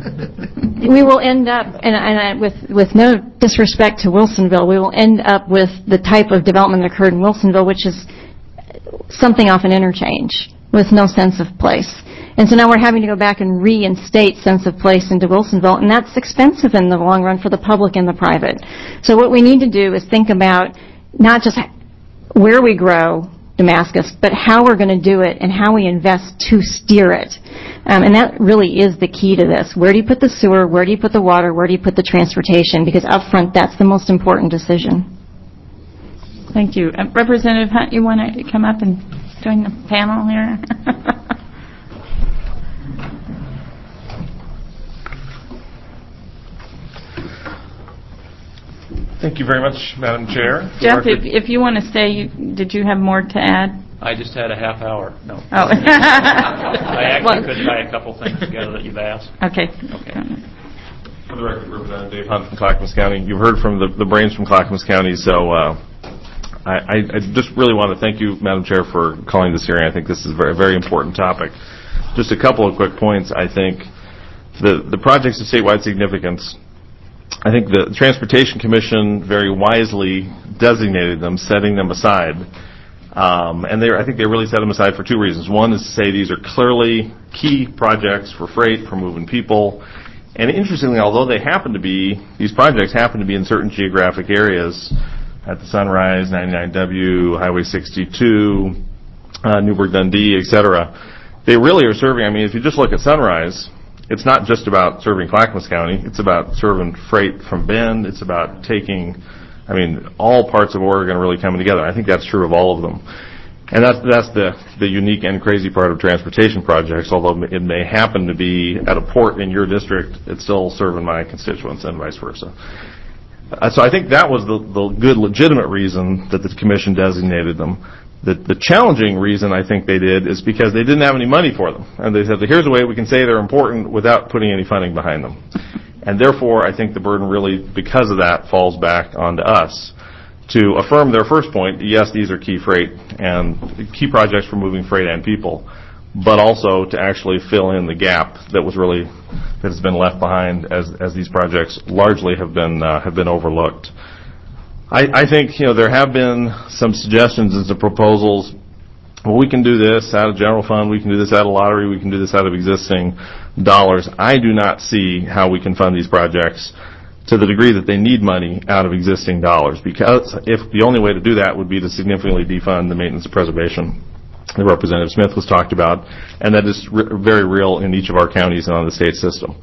we will end up, and, and I, with, with no disrespect to Wilsonville, we will end up with the type of development that occurred in Wilsonville, which is something off an interchange with no sense of place. And so now we're having to go back and reinstate sense of place into Wilsonville, and that's expensive in the long run for the public and the private. So what we need to do is think about not just where we grow Damascus, but how we're going to do it and how we invest to steer it. Um, and that really is the key to this. Where do you put the sewer? Where do you put the water? Where do you put the transportation? Because up front, that's the most important decision.
Thank you. Uh, Representative Hunt, you want to come up and join the panel here?
Thank you very much, Madam Chair.
Jeff, if, if you want to stay, you, did you have more to add?
I just had a half hour. No.
Oh.
I actually
well,
could tie a couple things together that you've asked.
Okay.
Okay.
For the record, Representative Dave Hunt from Clackamas County. You've heard from the, the brains from Clackamas County, so uh, I, I just really want to thank you, Madam Chair, for calling this hearing. I think this is a very, very important topic. Just a couple of quick points. I think the, the projects of statewide significance I think the Transportation Commission very wisely designated them, setting them aside. Um, and they, I think they really set them aside for two reasons. One is to say these are clearly key projects for freight, for moving people. And interestingly, although they happen to be, these projects happen to be in certain geographic areas, at the Sunrise, ninety-nine W, Highway sixty-two, uh, Newburgh Dundee, et cetera, they really are serving, I mean, if you just look at Sunrise, it's not just about serving Clackamas County. It's about serving freight from Bend. It's about taking, I mean, all parts of Oregon are really coming together. I think that's true of all of them. And that's that's the, the unique and crazy part of transportation projects, although it may happen to be at a port in your district, it's still serving my constituents and vice versa. Uh, so I think that was the, the good, legitimate reason that the Commission designated them. The, the challenging reason I think they did is because they didn't have any money for them. And they said, here's a way we can say they're important without putting any funding behind them. And therefore, I think the burden really, because of that, falls back onto us to affirm their first point. Yes, these are key freight and key projects for moving freight and people, but also to actually fill in the gap that was really, that has been left behind as, as these projects largely have been, uh, have been overlooked. I, I think, you know, there have been some suggestions and some proposals. Well, we can do this out of general fund. We can do this out of lottery. We can do this out of existing dollars. I do not see how we can fund these projects to the degree that they need money out of existing dollars, because if the only way to do that would be to significantly defund the maintenance and preservation that Representative Smith was talked about, and that is re- very real in each of our counties and on the state system.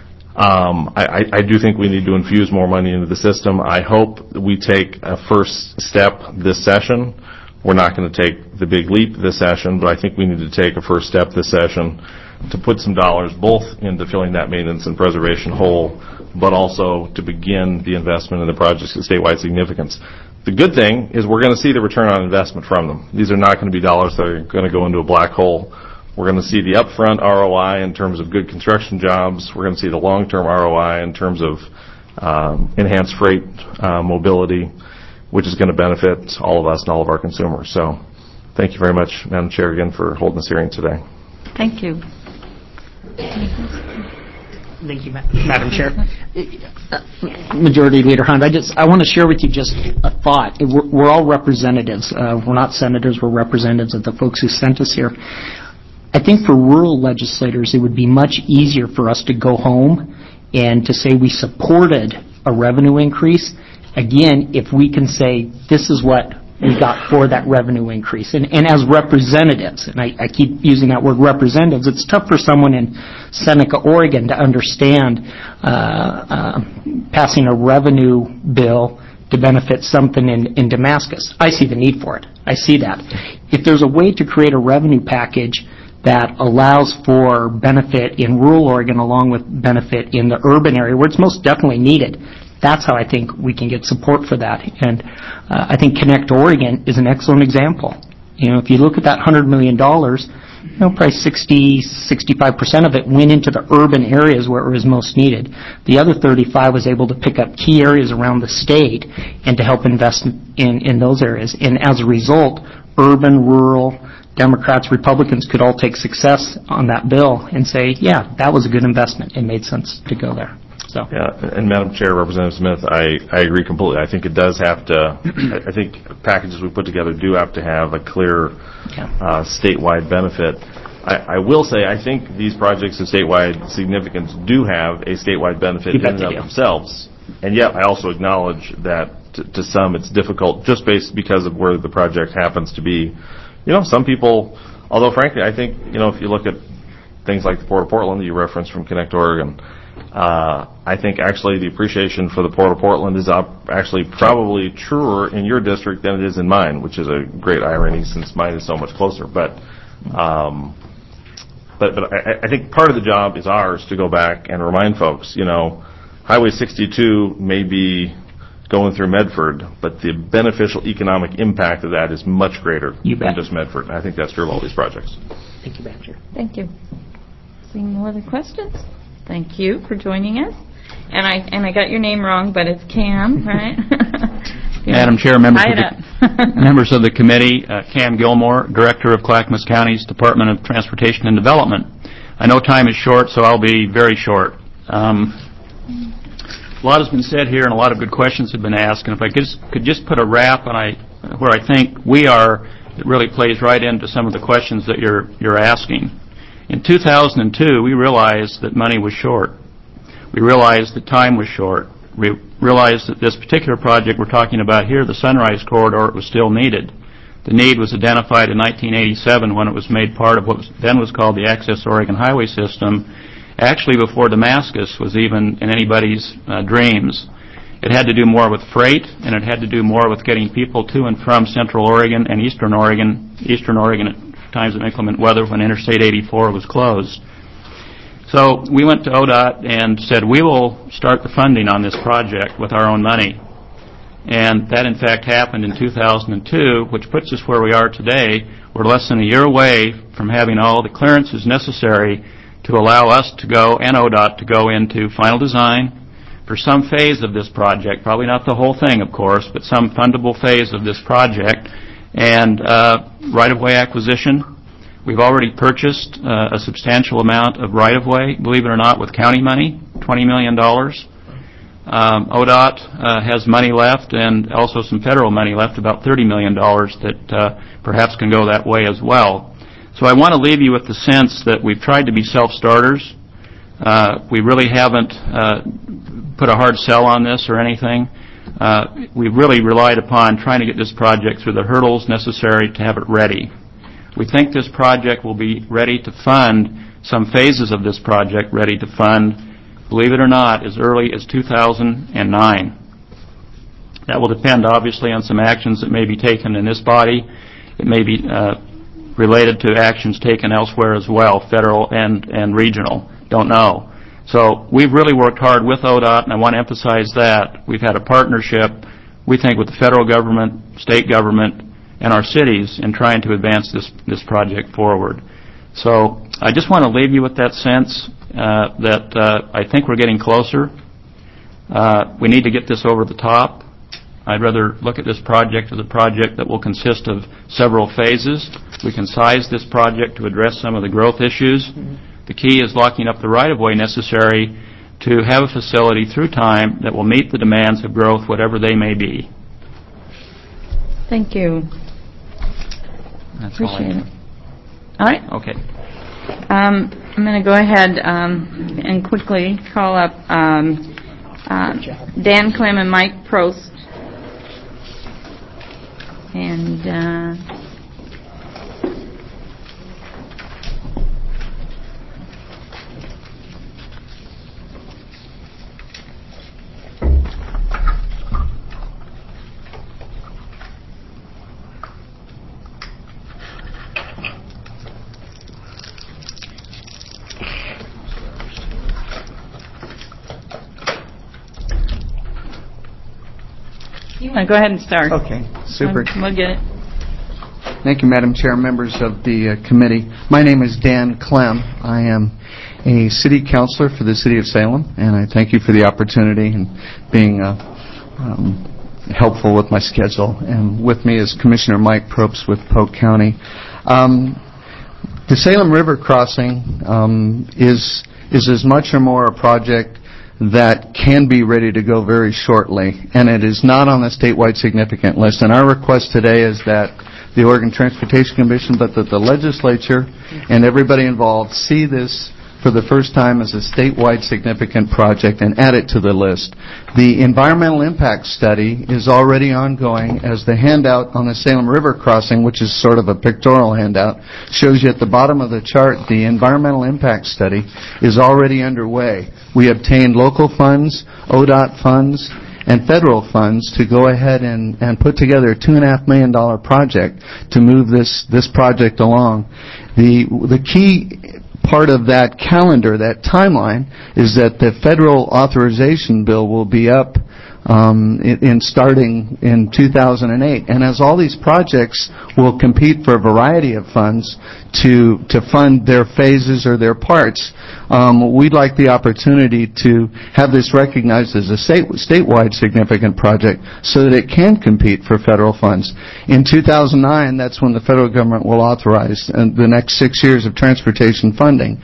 Um, I, I do think we need to infuse more money into the system. I hope we take a first step this session. We're not going to take the big leap this session, but I think we need to take a first step this session to put some dollars both into filling that maintenance and preservation hole, but also to begin the investment in the projects of statewide significance. The good thing is we're going to see the return on investment from them. These are not going to be dollars that are going to go into a black hole. We're going to see the upfront R O I in terms of good construction jobs. We're going to see the long-term R O I in terms of um, enhanced freight uh, mobility, which is going to benefit all of us and all of our consumers. So thank you very much, Madam Chair, again, for holding this hearing today.
Thank you.
Thank you, Ma- Madam Chair. Majority Leader Hunt, I just I want to share with you just a thought. We're, we're all representatives. Uh, we're not senators. We're representatives of the folks who sent us here. I think for rural legislators, it would be much easier for us to go home and to say we supported a revenue increase. Again, if we can say this is what we got for that revenue increase. And, and as representatives, and I, I keep using that word representatives, it's tough for someone in Seneca, Oregon to understand uh, uh, passing a revenue bill to benefit something in, in Damascus. I see the need for it. I see that. If there's a way to create a revenue package that allows for benefit in rural Oregon along with benefit in the urban area where it's most definitely needed, that's how I think we can get support for that. And uh, I think Connect Oregon is an excellent example. You know, if you look at that one hundred million dollars, you know, probably sixty, sixty-five percent of it went into the urban areas where it was most needed. The other thirty-five was able to pick up key areas around the state and to help invest in, in those areas. And as a result, urban, rural, Democrats, Republicans could all take success on that bill and say, yeah, that was a good investment. It made sense to go there. So.
Yeah, and Madam Chair, Representative Smith, I, I agree completely. I think it does have to, I think packages we put together do have to have a clear yeah. uh, statewide benefit. I, I will say I think these projects of statewide significance do have a statewide benefit in and of themselves. And yet I also acknowledge that to, to some it's difficult just based because of where the project happens to be. You know, some people, although frankly I think, you know, if you look at things like the Port of Portland that you referenced from Connect Oregon, Uh, I think actually the appreciation for the Port of Portland is up actually probably truer in your district than it is in mine, which is a great irony since mine is so much closer. But um, but, but I, I think part of the job is ours to go back and remind folks, you know, Highway sixty-two may be going through Medford, but the beneficial economic impact of that is much greater than just Medford. And I think that's true of all these projects.
Thank you, Madam Chair.
Thank you. Seeing no other questions? Thank you for joining us. And I and I got your name wrong, but it's Cam, right?
Madam Chair, members of, the, members of the committee, uh, Cam Gilmore, Director of Clackamas County's Department of Transportation and Development. I know time is short, so I'll be very short. Um,
a lot has been said here and a lot of good questions have been asked, and if I could just, could just put a wrap on I, where I think we are, it really plays right into some of the questions that you're, you're asking. In two thousand two, we realized that money was short. We realized that time was short. We realized that this particular project we're talking about here, the Sunrise Corridor, was still needed. The need was identified in nineteen eighty-seven when it was made part of what was, then was called the Access Oregon Highway System, actually before Damascus was even in anybody's uh, dreams. It had to do more with freight, and it had to do more with getting people to and from Central Oregon and Eastern Oregon, Eastern Oregon at times of inclement weather when Interstate eighty-four was closed. So we went to O D O T and said, we will start the funding on this project with our own money. And that, in fact, happened in two thousand two, which puts us where we are today. We're less than a year away from having all the clearances necessary to allow us to go, and O D O T, to go into final design for some phase of this project, probably not the whole thing, of course, but some fundable phase of this project, and uh, right-of-way acquisition. We've already purchased uh, a substantial amount of right-of-way, believe it or not, with county money, twenty million dollars. Um, O D O T uh, has money left and also some federal money left, about thirty million dollars, that uh, perhaps can go that way as well. So I want to leave you with the sense that we've tried to be self-starters. Uh, we really haven't uh, put a hard sell on this or anything. Uh, we've really relied upon trying to get this project through the hurdles necessary to have it ready. We think this project will be ready to fund, some phases of this project ready to fund, believe it or not, as early as two thousand nine. That will depend, obviously, on some actions that may be taken in this body. It may be uh, related to actions taken elsewhere as well, federal and, and regional. Don't know. So we've really worked hard with O D O T, and I want to emphasize that. We've had a partnership, we think, with the federal government, state government, and our cities in trying to advance this, this project forward. So I just want to leave you with that sense uh, that uh, I think we're getting closer. Uh, we need to get this over the top. I'd rather look at this project as a project that will consist of several phases. We can size this project to address some of the growth issues. The key is locking up the right-of-way necessary to have a facility through time that will meet the demands of growth, whatever they may be.
Thank you.
That's
Appreciate
all I
it. All right.
Okay.
Um, I'm going to go ahead um, and quickly call up um, uh, Dan Clem and Mike Prost. And uh, you want to go ahead and start.
Okay, super.
We'll, we'll get it.
Thank you, Madam Chair, members of the uh, committee. My name is Dan Clem. I am a city councilor for the city of Salem, and I thank you for the opportunity and being uh, um, helpful with my schedule. And with me is Commissioner Mike Probst with Polk County. Um, the Salem River Crossing um, is is as much or more a project that can be ready to go very shortly, and it is not on the statewide significant list. And our request today is that the Oregon Transportation Commission, but that the legislature and everybody involved see this for the first time as a statewide significant project and add it to the list. The environmental impact study is already ongoing, as the handout on the Salem River Crossing, which is sort of a pictorial handout, shows you at the bottom of the chart. The environmental impact study is already underway. We obtained local funds, O D O T funds, and federal funds to go ahead and, and put together a two and a half million dollar project to move this, this project along. The, the key part of that calendar, that timeline, is that the federal authorization bill will be up um, in, in starting in two thousand eight. And as all these projects will compete for a variety of funds to to fund their phases or their parts, um, we'd like the opportunity to have this recognized as a state, statewide significant project so that it can compete for federal funds. In two thousand nine, that's when the federal government will authorize uh, the next six years of transportation funding.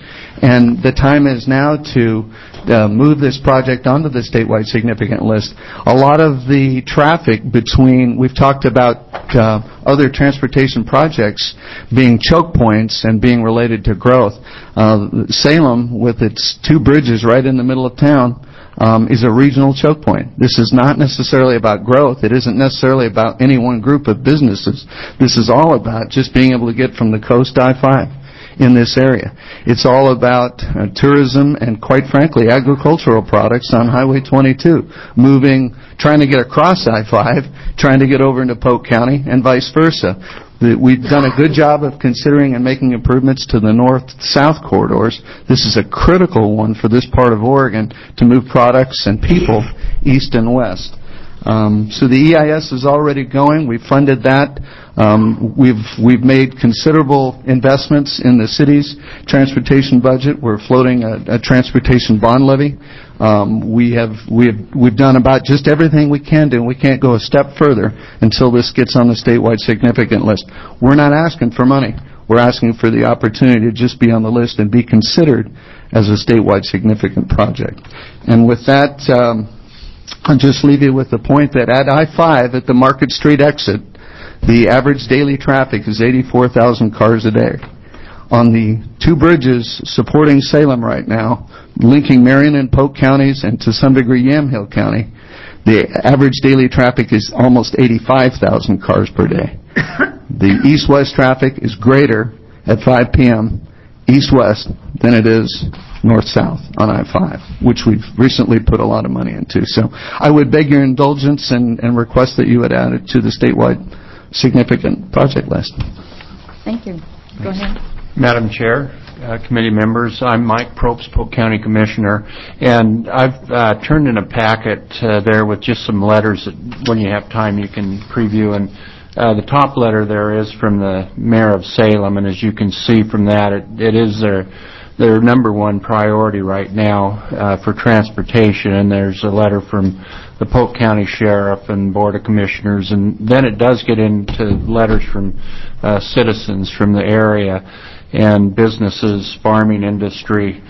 And the time is now to uh, move this project onto the statewide significant list. A lot of the traffic between, we've talked about uh, other transportation projects being choke points and being related to growth. Uh, Salem, with its two bridges right in the middle of town, Um, is a regional choke point. This is not necessarily about growth. It isn't necessarily about any one group of businesses. This is all about just being able to get from the coast to I five in this area. It's all about uh, tourism and, quite frankly, agricultural products on Highway twenty-two, moving, trying to get across I five, trying to get over into Polk County, and vice versa. We've done a good job of considering and making improvements to the north-south corridors. This is a critical one for this part of Oregon to move products and people east and west. Um, so the E I S is already going. We've funded that. Um, we've we've made considerable investments in the city's transportation budget. We're floating a, a transportation bond levy. Um, we have we have we've done about just everything we can do. We can't go a step further until this gets on the statewide significant list. We're not asking for money. We're asking for the opportunity to just be on the list and be considered as a statewide significant project. And with that, um, I'll just leave you with the point that at I five, at the Market Street exit, the average daily traffic is eighty-four thousand cars a day. On the two bridges supporting Salem right now, linking Marion and Polk counties and to some degree Yamhill County, the average daily traffic is almost eighty-five thousand cars per day. The east-west traffic is greater at five p.m. east-west than it is north-south on I five, which we've recently put a lot of money into. So I would beg your indulgence and, and request that you would add it to the statewide significant project list.
Thank you. Go ahead.
Madam Chair, uh, committee members, I'm Mike Probst, Polk County Commissioner, and I've uh, turned in a packet uh, there with just some letters that when you have time you can preview. And uh, the top letter there is from the Mayor of Salem, and as you can see from that, it, it is their their number one priority right now uh, for transportation. And there's a letter from the Polk County Sheriff and Board of Commissioners, and then it does get into letters from uh, citizens from the area and businesses, farming industry,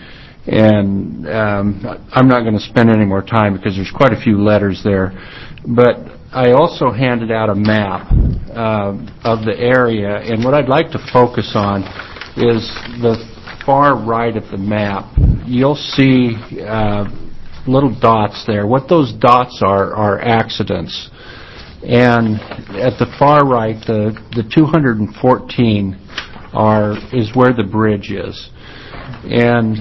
and um, I'm not going to spend any more time because there's quite a few letters there. But I also handed out a map uh, of the area, and what I'd like to focus on is the far right of the map. You'll see uh, little dots there. What those dots are are accidents. And at the far right, the, the two hundred fourteen are is where the bridge is. And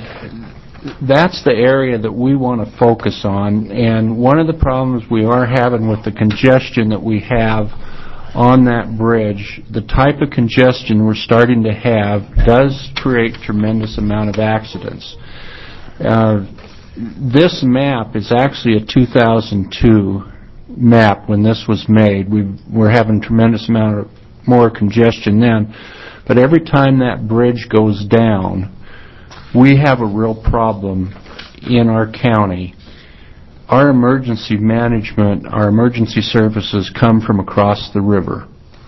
that's the area that we want to focus on. And one of the problems we are having with the congestion that we have on that bridge, the type of congestion we're starting to have does create tremendous amount of accidents. Uh, this map is actually a two thousand two map when this was made. We were having tremendous amount of more congestion then. But every time that bridge goes down, we have a real problem in our county. Our emergency management, our emergency services come from across the river.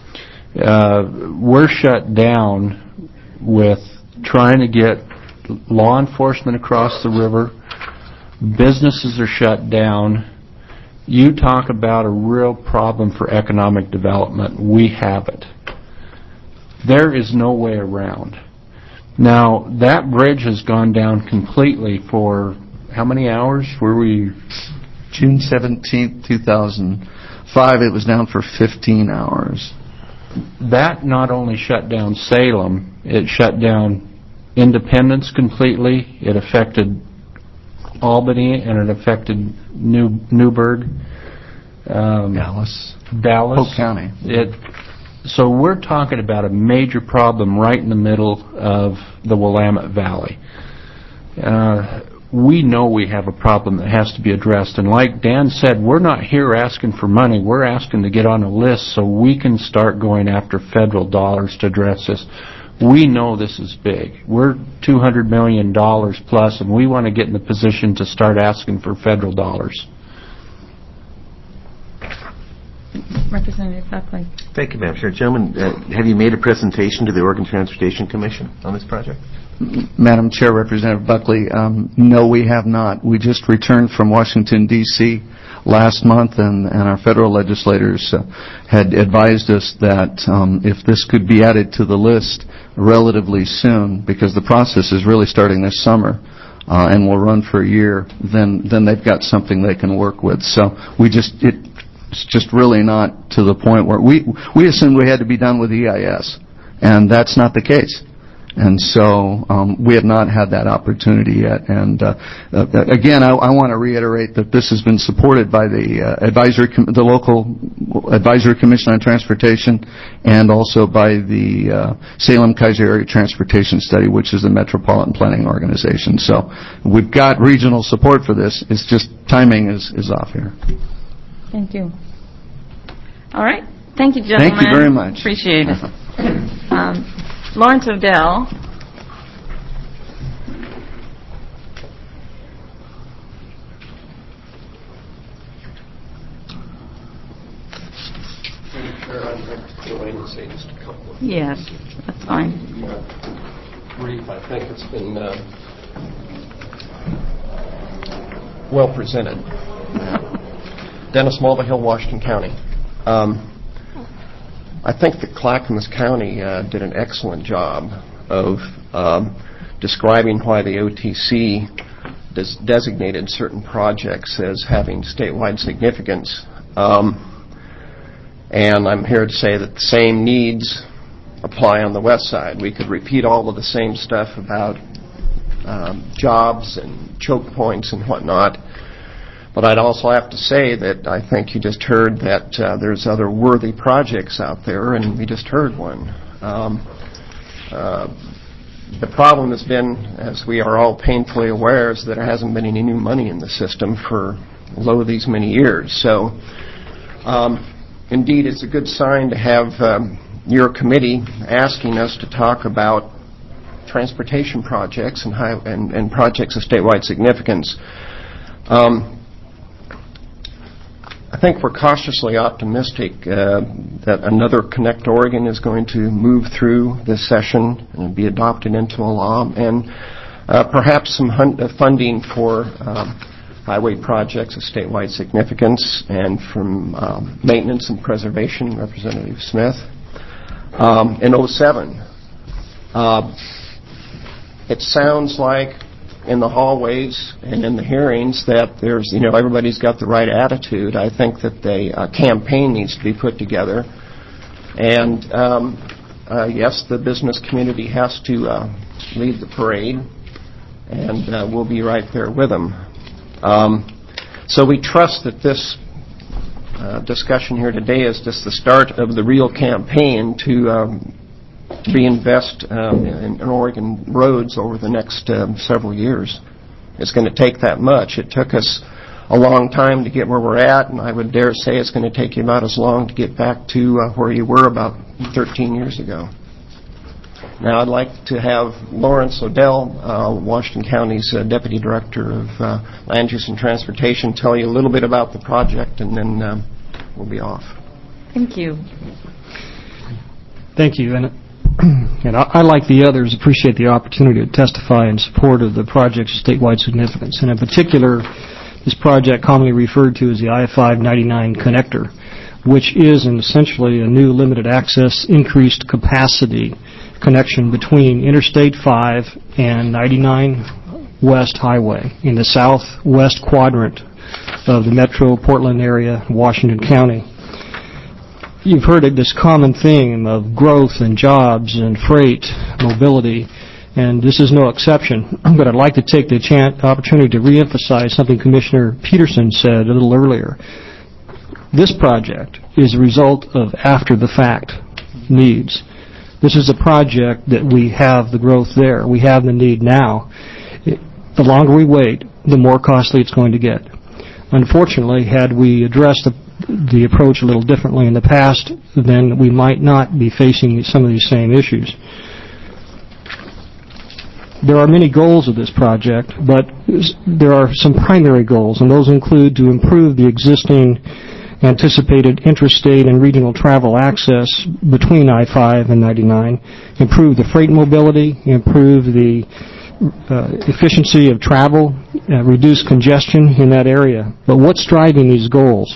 Uh, we're shut down with trying to get law enforcement across the river. Businesses are shut down. You talk about a real problem for economic development. We have it. There is no way around. Now, that bridge has gone down completely for how many hours? Were we?
June seventeenth, two thousand five, it was down for fifteen hours.
That not only shut down Salem, it shut down Independence completely. It affected Albany, and it affected New Newburgh. Um,
Dallas.
Dallas.
Polk County.
It, so we're talking about a major problem right in the middle of the Willamette Valley. Uh, we know we have a problem that has to be addressed. And like Dan said, we're not here asking for money. We're asking to get on a list so we can start going after federal dollars to address this. We know this is big. We're two hundred million dollars plus, and we want to get in the position to start asking for federal dollars.
Representative Buckley.
Thank you, Madam Chair. Gentlemen, uh, have you made a presentation to the Oregon Transportation Commission on this project?
Madam Chair, Representative Buckley, um, no, we have not. We just returned from Washington, D C last month, and, and our federal legislators uh, had advised us that um, if this could be added to the list relatively soon, because the process is really starting this summer, uh, and will run for a year, then then they've got something they can work with. So we just it, it's just really not to the point where we we assumed we had to be done with E I S, and that's not the case. And so um, we have not had that opportunity yet. And uh, uh, again, I, I want to reiterate that this has been supported by the uh, advisory, com- the local advisory commission on transportation, and also by the uh, Salem-Keizer Area Transportation Study, which is the metropolitan planning organization. So we've got regional support for this. It's just timing is, is off here.
Thank you. All right. Thank you, gentlemen.
Thank you very much.
Appreciate it. Um, Lawrence O'Dell. Yes, that's fine.
Brief, I think it's been uh, well presented. Dennis Mulvihill, Washington County. Um, I think that Clackamas County uh, did an excellent job of um, describing why the O T C des- designated certain projects as having statewide significance. Um, and I'm here to say that the same needs apply on the west side. We could repeat all of the same stuff about um, jobs and choke points and whatnot. But I'd also have to say that I think you just heard that uh, there's other worthy projects out there, and we just heard one. Um, uh, the problem has been, as we are all painfully aware, is that there hasn't been any new money in the system for lo these many years. So, um, indeed, it's a good sign to have um, your committee asking us to talk about transportation projects and, high, and, and projects of statewide significance. Um, I think we're cautiously optimistic uh, that another Connect Oregon is going to move through this session and be adopted into a law, and uh, perhaps some hun- uh, funding for um, highway projects of statewide significance and from um, maintenance and preservation, Representative Smith. Um, in oh seven, uh, it sounds like in the hallways and in the hearings that there's, you know, everybody's got the right attitude. I think that the uh, campaign needs to be put together. And, um, uh, yes, the business community has to uh, lead the parade, and uh, we'll be right there with them. Um, so we trust that this uh, discussion here today is just the start of the real campaign to um, reinvest um, in, in Oregon roads over the next um, several years. It's going to take that much. It took us a long time to get where we're at, and I would dare say it's going to take you about as long to get back to uh, where you were about thirteen years ago. Now I'd like to have Lawrence O'Dell, uh, Washington County's uh, Deputy Director of uh, Land Use and Transportation, tell you a little bit about the project, and then uh, we'll be off.
Thank you.
Thank you. And And I, I, like the others, appreciate the opportunity to testify in support of the project's statewide significance. And in particular, this project commonly referred to as the I five ninety-nine connector, which is an essentially a new limited access, increased capacity connection between Interstate five and ninety-nine West Highway in the southwest quadrant of the metro Portland area, Washington County. You've heard it, this common theme of growth and jobs and freight, mobility, and this is no exception. But I'd like to take the chance, opportunity to reemphasize something Commissioner Peterson said a little earlier. This project is a result of after-the-fact needs. This is a project that we have the growth there. We have the need now. It, the longer we wait, the more costly it's going to get. Unfortunately, had we addressed the the approach a little differently in the past, then we might not be facing some of these same issues. There are many goals of this project, but there are some primary goals, and those include to improve the existing anticipated interstate and regional travel access between I five and ninety-nine, improve the freight mobility, improve the uh, efficiency of travel, uh, reduce congestion in that area. But what's driving these goals?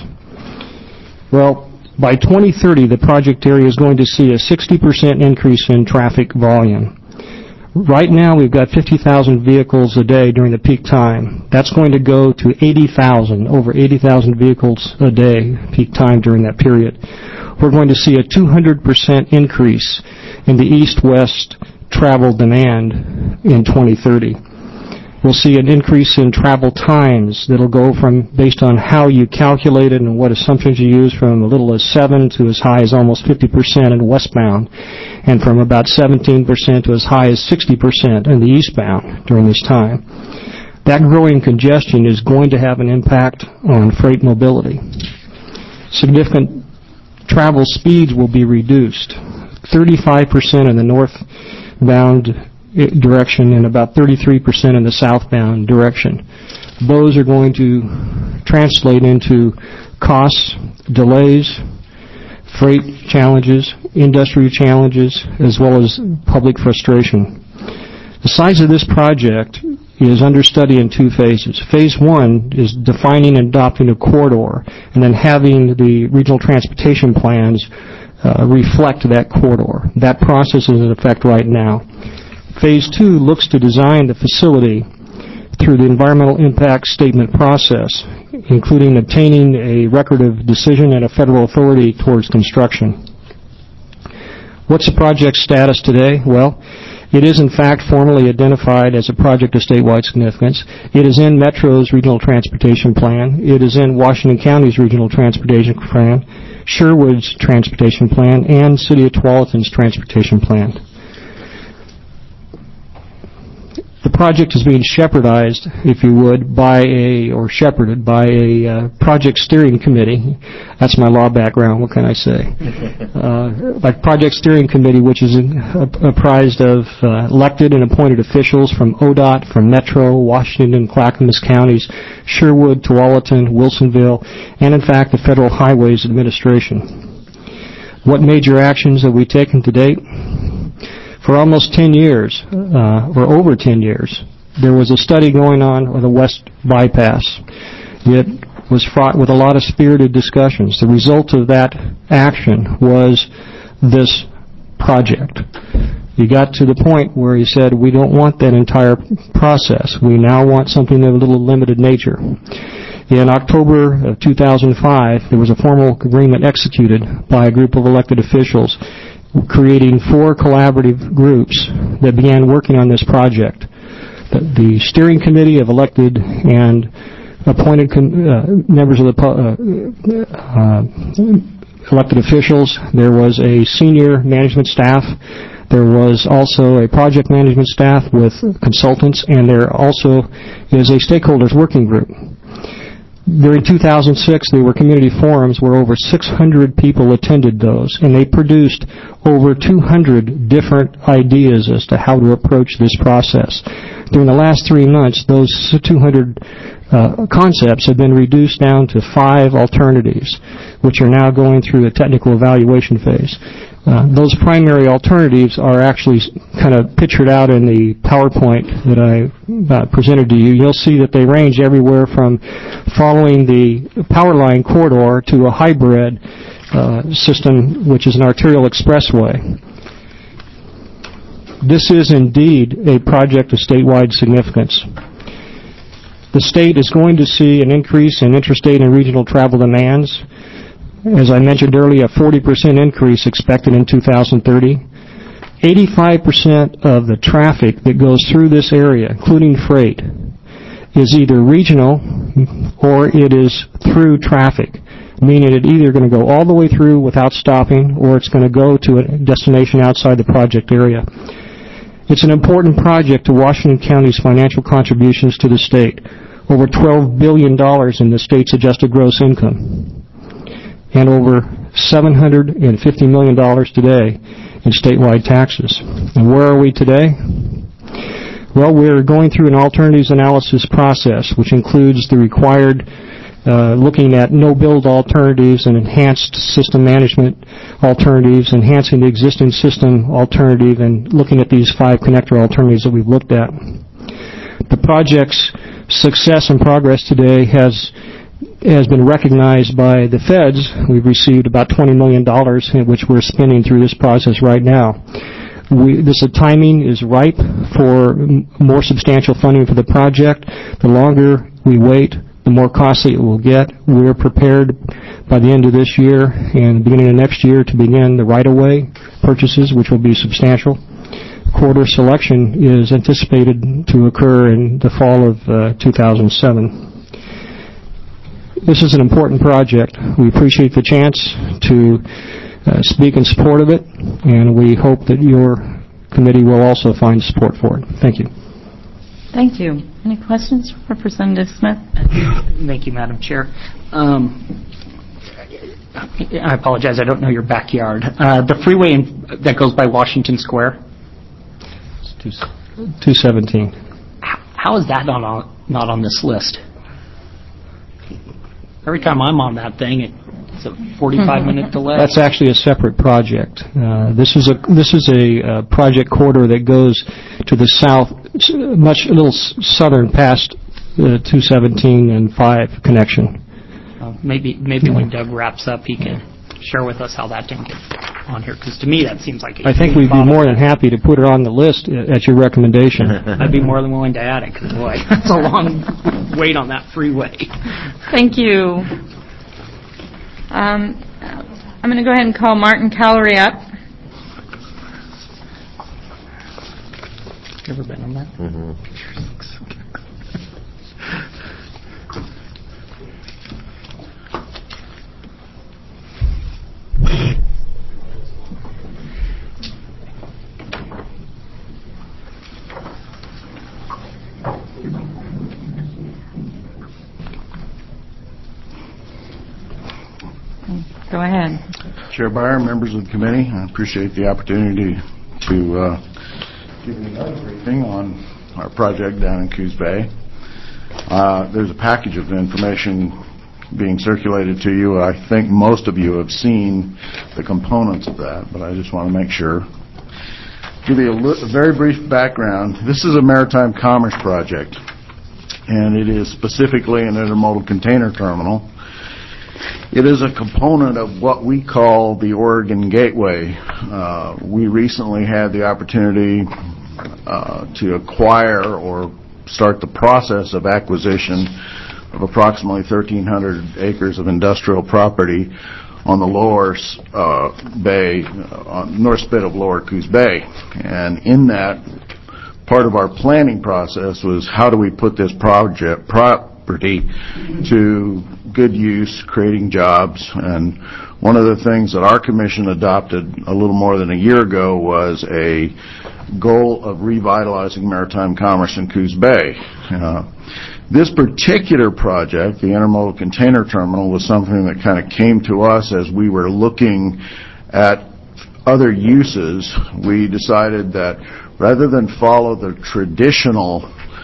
Well, by twenty thirty, the project area is going to see a sixty percent increase in traffic volume. Right now, we've got fifty thousand vehicles a day during the peak time. That's going to go to eighty thousand, over eighty thousand vehicles a day peak time during that period. We're going to see a two hundred percent increase in the east-west travel demand in twenty thirty. We'll see an increase in travel times that'll go from, based on how you calculate it and what assumptions you use, from a little as seven to as high as almost fifty percent in westbound, and from about seventeen percent to as high as sixty percent in the eastbound during this time. That growing congestion is going to have an impact on freight mobility. Significant travel speeds will be reduced. thirty-five percent in the northbound direction and about thirty-three percent in the southbound direction. Those are going to translate into costs, delays, freight challenges, industry challenges, as well as public frustration. The size of this project is under study in two phases. Phase one is defining and adopting a corridor, and then having the regional transportation plans uh, reflect that corridor. That process is in effect right now. Phase two looks to design the facility through the environmental impact statement process, including obtaining a record of decision and a federal authority towards construction. What's the project status today? Well, it is in fact formally identified as a project of statewide significance. It is in Metro's Regional Transportation Plan. It is in Washington County's Regional Transportation Plan, Sherwood's Transportation Plan, and City of Tualatin's Transportation Plan. The project is being shepherdized, if you would, by a, or shepherded by a uh, project steering committee. That's my law background, what can I say? uh, by project steering committee, which is comprised of uh, elected and appointed officials from O D O T, from Metro, Washington and Clackamas counties, Sherwood, Tualatin, Wilsonville, and in fact the Federal Highways Administration. What major actions have we taken to date? For almost ten years, uh, or over ten years, there was a study going on on the West Bypass. It was fraught with a lot of spirited discussions. The result of that action was this project. You got to the point where he said, we don't want that entire process. We now want something of a little limited nature. In October of two thousand five, there was a formal agreement executed by a group of elected officials creating four collaborative groups that began working on this project. The, the steering committee of elected and appointed com- uh, members of the uh, uh, elected officials. There was a senior management staff. There was also a project management staff with consultants, and there also is a stakeholders working group. During two thousand six, there were community forums where over six hundred people attended those, and they produced over two hundred different ideas as to how to approach this process. During the last three months, those two hundred uh, concepts have been reduced down to five alternatives, which are now going through a technical evaluation phase. Uh, those primary alternatives are actually kind of pictured out in the PowerPoint that I uh, presented to you. You'll see that they range everywhere from following the power line corridor to a hybrid uh, system, which is an arterial expressway. This is indeed a project of statewide significance. The state is going to see an increase in interstate and regional travel demands. As I mentioned earlier, a forty percent increase expected in two thousand thirty. eighty-five percent of the traffic that goes through this area, including freight, is either regional or it is through traffic, meaning it's either going to go all the way through without stopping or it's going to go to a destination outside the project area. It's an important project to Washington County's financial contributions to the state, over twelve billion dollars in the state's adjusted gross income, and over seven hundred fifty million dollars today in statewide taxes. And where are we today? Well, we're going through an alternatives analysis process, which includes the required uh, looking at no-build alternatives and enhanced system management alternatives, enhancing the existing system alternative, and looking at these five connector alternatives that we've looked at. The project's success and progress today has has been recognized by the feds. We've received about twenty million dollars, which we're spending through this process right now. We, this uh, timing is ripe for m- more substantial funding for the project. The longer we wait, the more costly it will get. We're prepared by the end of this year and the beginning of next year to begin the right-of-way purchases, which will be substantial. Quarter selection is anticipated to occur in the fall of uh, two thousand seven. This is an important project. We appreciate the chance to uh, speak in support of it, and we hope that your committee will also find support for it. Thank you.
Thank you. Any questions for Representative Smith?
Thank you, Madam Chair. Um, I apologize, I don't know your backyard. Uh, the freeway in, that goes by Washington Square?
two seventeen.
How, how is that not on, not on this list? Every time I'm on that thing, it, it's a forty-five minute delay.
That's actually a separate project. Uh, this is a this is a uh, project corridor that goes to the south, much a little s- southern past the two seventeen and five connection.
Uh, maybe maybe when Doug wraps up, he can share with us how that didn't get on here, because to me that seems like a
I think we'd be more than happy to put it on the list at your recommendation.
I'd be more than willing to add it, because boy, that's a long wait on that freeway.
Thank you. Um, I'm going to go ahead and call Martin Callery up.
Ever been on that?
Mm-hmm.
Go ahead.
Chair Byer, members of the committee, I appreciate the opportunity to uh, give you another briefing on our project down in Coos Bay. Uh, there's a package of information being circulated to you. I think most of you have seen the components of that, but I just want to make sure. Give you a, li- a very brief background. This is a maritime commerce project, and it is specifically an intermodal container terminal. It is a component of what we call the Oregon Gateway. Uh, we recently had the opportunity uh, to acquire or start the process of acquisition of approximately thirteen hundred acres of industrial property on the lower uh, bay, uh, on north spit of Lower Coos Bay. And in that, part of our planning process was how do we put this project property to good use, creating jobs. And one of the things that our commission adopted a little more than a year ago was a goal of revitalizing maritime commerce in Coos Bay. Uh, this particular project, the intermodal container terminal, was something that kind of came to us as we were looking at other uses. We decided that rather than follow the traditional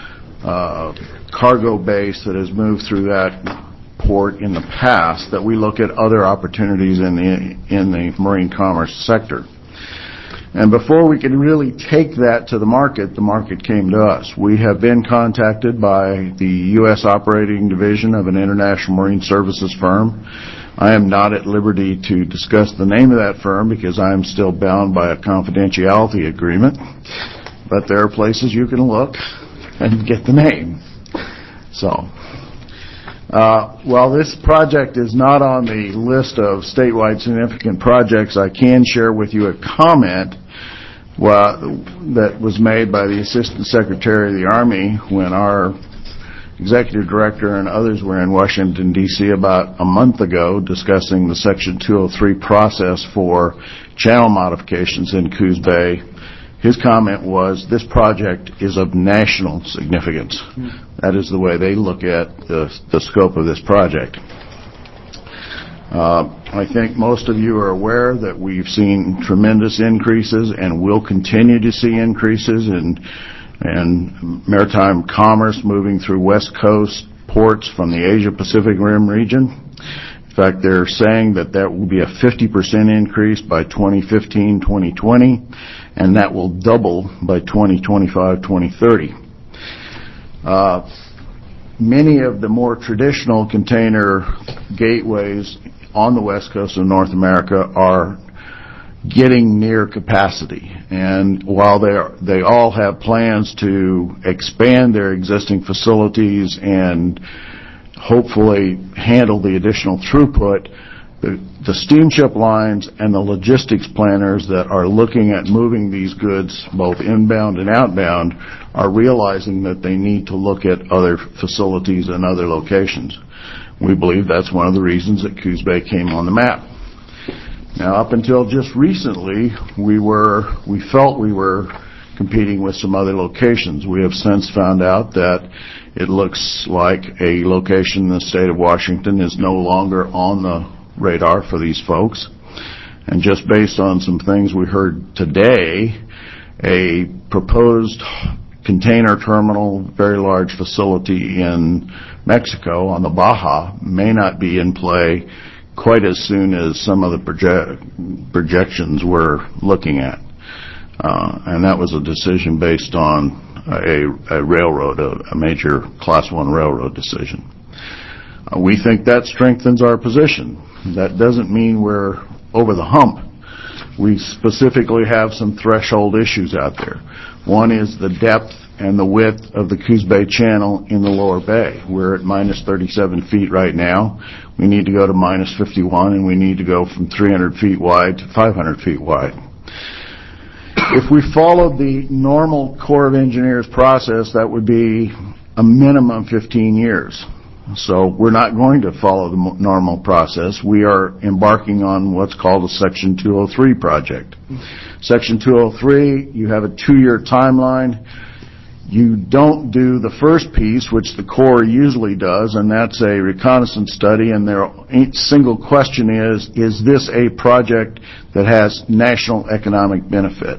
uh, cargo base that has moved through that port in the past, that we look at other opportunities in the in the marine commerce sector. And before we could really take that to the market, the market came to us. We have been contacted by the U S operating division of an international marine services firm. I am not at liberty to discuss the name of that firm because I am still bound by a confidentiality agreement. But there are places you can look and get the name. So, uh, while this project is not on the list of statewide significant projects, I can share with you a comment well, that was made by the Assistant Secretary of the Army when our Executive Director and others were in Washington, D C about a month ago discussing the Section two oh three process for channel modifications in Coos Bay. His comment was, this project is of national significance. Mm-hmm. That is the way they look at the, the scope of this project. Uh, I think most of you are aware that we've seen tremendous increases and will continue to see increases in, in maritime commerce moving through West Coast reports from the Asia-Pacific Rim region. In fact, they're saying that that will be a fifty percent increase by twenty fifteen, twenty twenty, and that will double by twenty twenty-five, twenty thirty. Uh, many of the more traditional container gateways on the west coast of North America are getting near capacity. And while they are, they all have plans to expand their existing facilities and hopefully handle the additional throughput, the, the steamship lines and the logistics planners that are looking at moving these goods both inbound and outbound are realizing that they need to look at other facilities and other locations. We believe that's one of the reasons that Coos Bay came on the map. Now, up until just recently, we were, we felt we were competing with some other locations. We have since found out that it looks like a location in the state of Washington is no longer on the radar for these folks. And just based on some things we heard today, a proposed container terminal, very large facility in Mexico on the Baja may not be in play quite as soon as some of the proje- projections we're looking at. Uh, and that was a decision based on a, a railroad, a, a major class one railroad decision. Uh, we think that strengthens our position. That doesn't mean we're over the hump. We specifically have some threshold issues out there. One is the depth and the width of the Coos Bay Channel in the lower bay. We're at minus thirty-seven feet right now. We need to go to minus fifty-one, and we need to go from three hundred feet wide to five hundred feet wide. If we followed the normal Corps of Engineers process, that would be a minimum fifteen years. So we're not going to follow the normal process. We are embarking on what's called a Section two oh three project. Section two oh three, you have a two-year timeline. You don't do the first piece, which the Corps usually does, and that's a reconnaissance study, and their single question is, is this a project that has national economic benefit?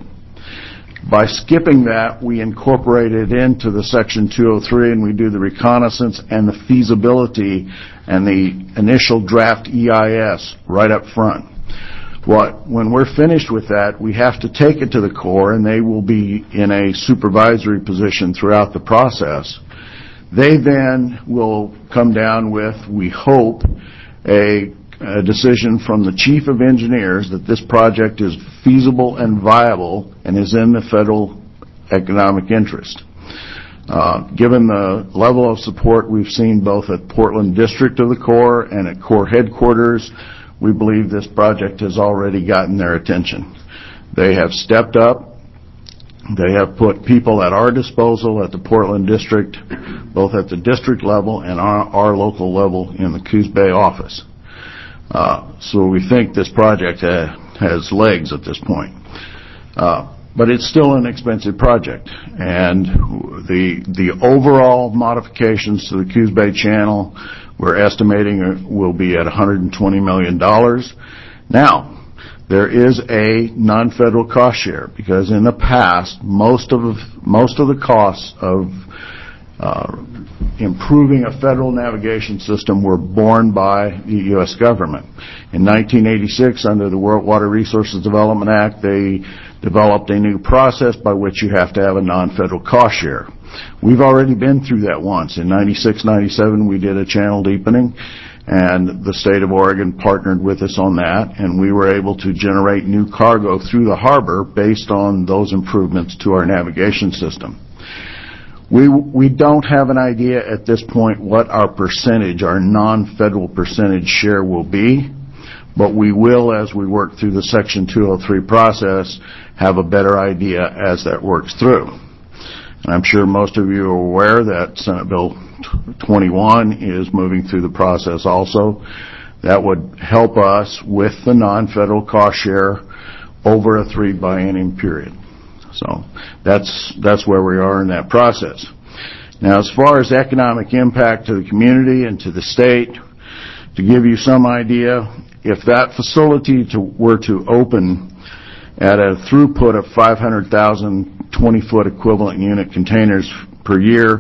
By skipping that, we incorporate it into the Section two oh three, and we do the reconnaissance and the feasibility and the initial draft E I S right up front. What, when we're finished with that, we have to take it to the Corps, and they will be in a supervisory position throughout the process. They then will come down with, we hope, a, a decision from the Chief of Engineers that this project is feasible and viable and is in the federal economic interest. Uh, given the level of support we've seen both at Portland District of the Corps and at Corps headquarters, we believe this project has already gotten their attention. They have stepped up. They have put people at our disposal at the Portland District, both at the district level and our, our local level in the Coos Bay office. Uh, so we think this project uh, has legs at this point. Uh, but it's still an expensive project. And the, the overall modifications to the Coos Bay Channel we're estimating will be at one hundred twenty million dollars. Now, there is a non-federal cost share because in the past, most of most of the costs of uh, improving a federal navigation system were borne by the U S government. In nineteen eighty-six, under the World Water Resources Development Act, they developed a new process by which you have to have a non-federal cost share. We've already been through that once. In ninety-six, ninety-seven, we did a channel deepening, and the state of Oregon partnered with us on that, and we were able to generate new cargo through the harbor based on those improvements to our navigation system. We we don't have an idea at this point what our percentage, our non-federal percentage share will be, but we will, as we work through the Section two oh three process, have a better idea as that works through. And I'm sure most of you are aware that Senate Bill twenty-one is moving through the process also. That would help us with the non-federal cost share over a three biennium period. So that's that's where we are in that process. Now, as far as economic impact to the community and to the state, to give you some idea, if that facility to, were to open at a throughput of five hundred thousand twenty-foot equivalent unit containers per year,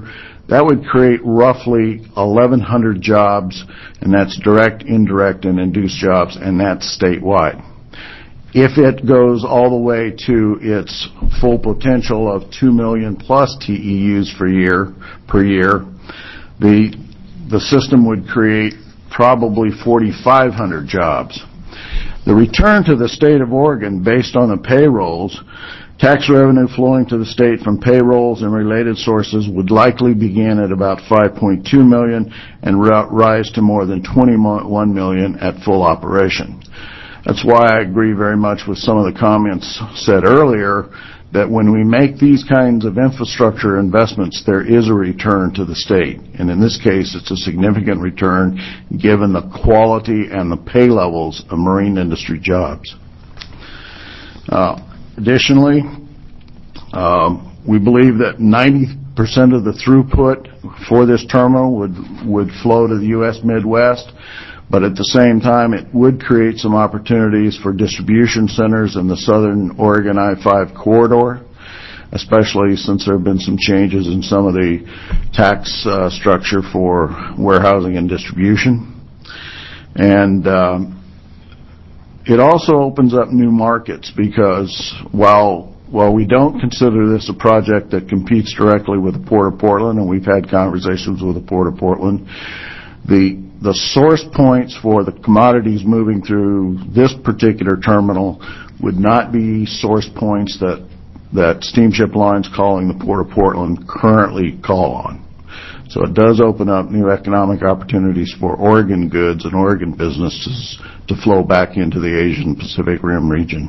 That would create roughly eleven hundred jobs, and that's direct, indirect, and induced jobs, and that's statewide. If it goes all the way to its full potential of two million plus T E Us per year, per year, the, the system would create probably forty-five hundred jobs. The return to the state of Oregon based on the payrolls, tax revenue flowing to the state from payrolls and related sources would likely begin at about five point two million dollars and rise to more than twenty-one million dollars at full operation. That's why I agree very much with some of the comments said earlier that when we make these kinds of infrastructure investments, there is a return to the state. And in this case, it's a significant return given the quality and the pay levels of marine industry jobs. Uh, additionally, uh, we believe that ninety percent of the throughput for this terminal would, would flow to the U S Midwest. But at the same time, it would create some opportunities for distribution centers in the southern Oregon I five corridor, especially since there have been some changes in some of the tax uh, structure for warehousing and distribution. And um, it also opens up new markets because while while we don't consider this a project that competes directly with the Port of Portland, and we've had conversations with the Port of Portland, the The source points for the commodities moving through this particular terminal would not be source points that that steamship lines calling the Port of Portland currently call on. So it does open up new economic opportunities for Oregon goods and Oregon businesses to flow back into the Asian Pacific Rim region.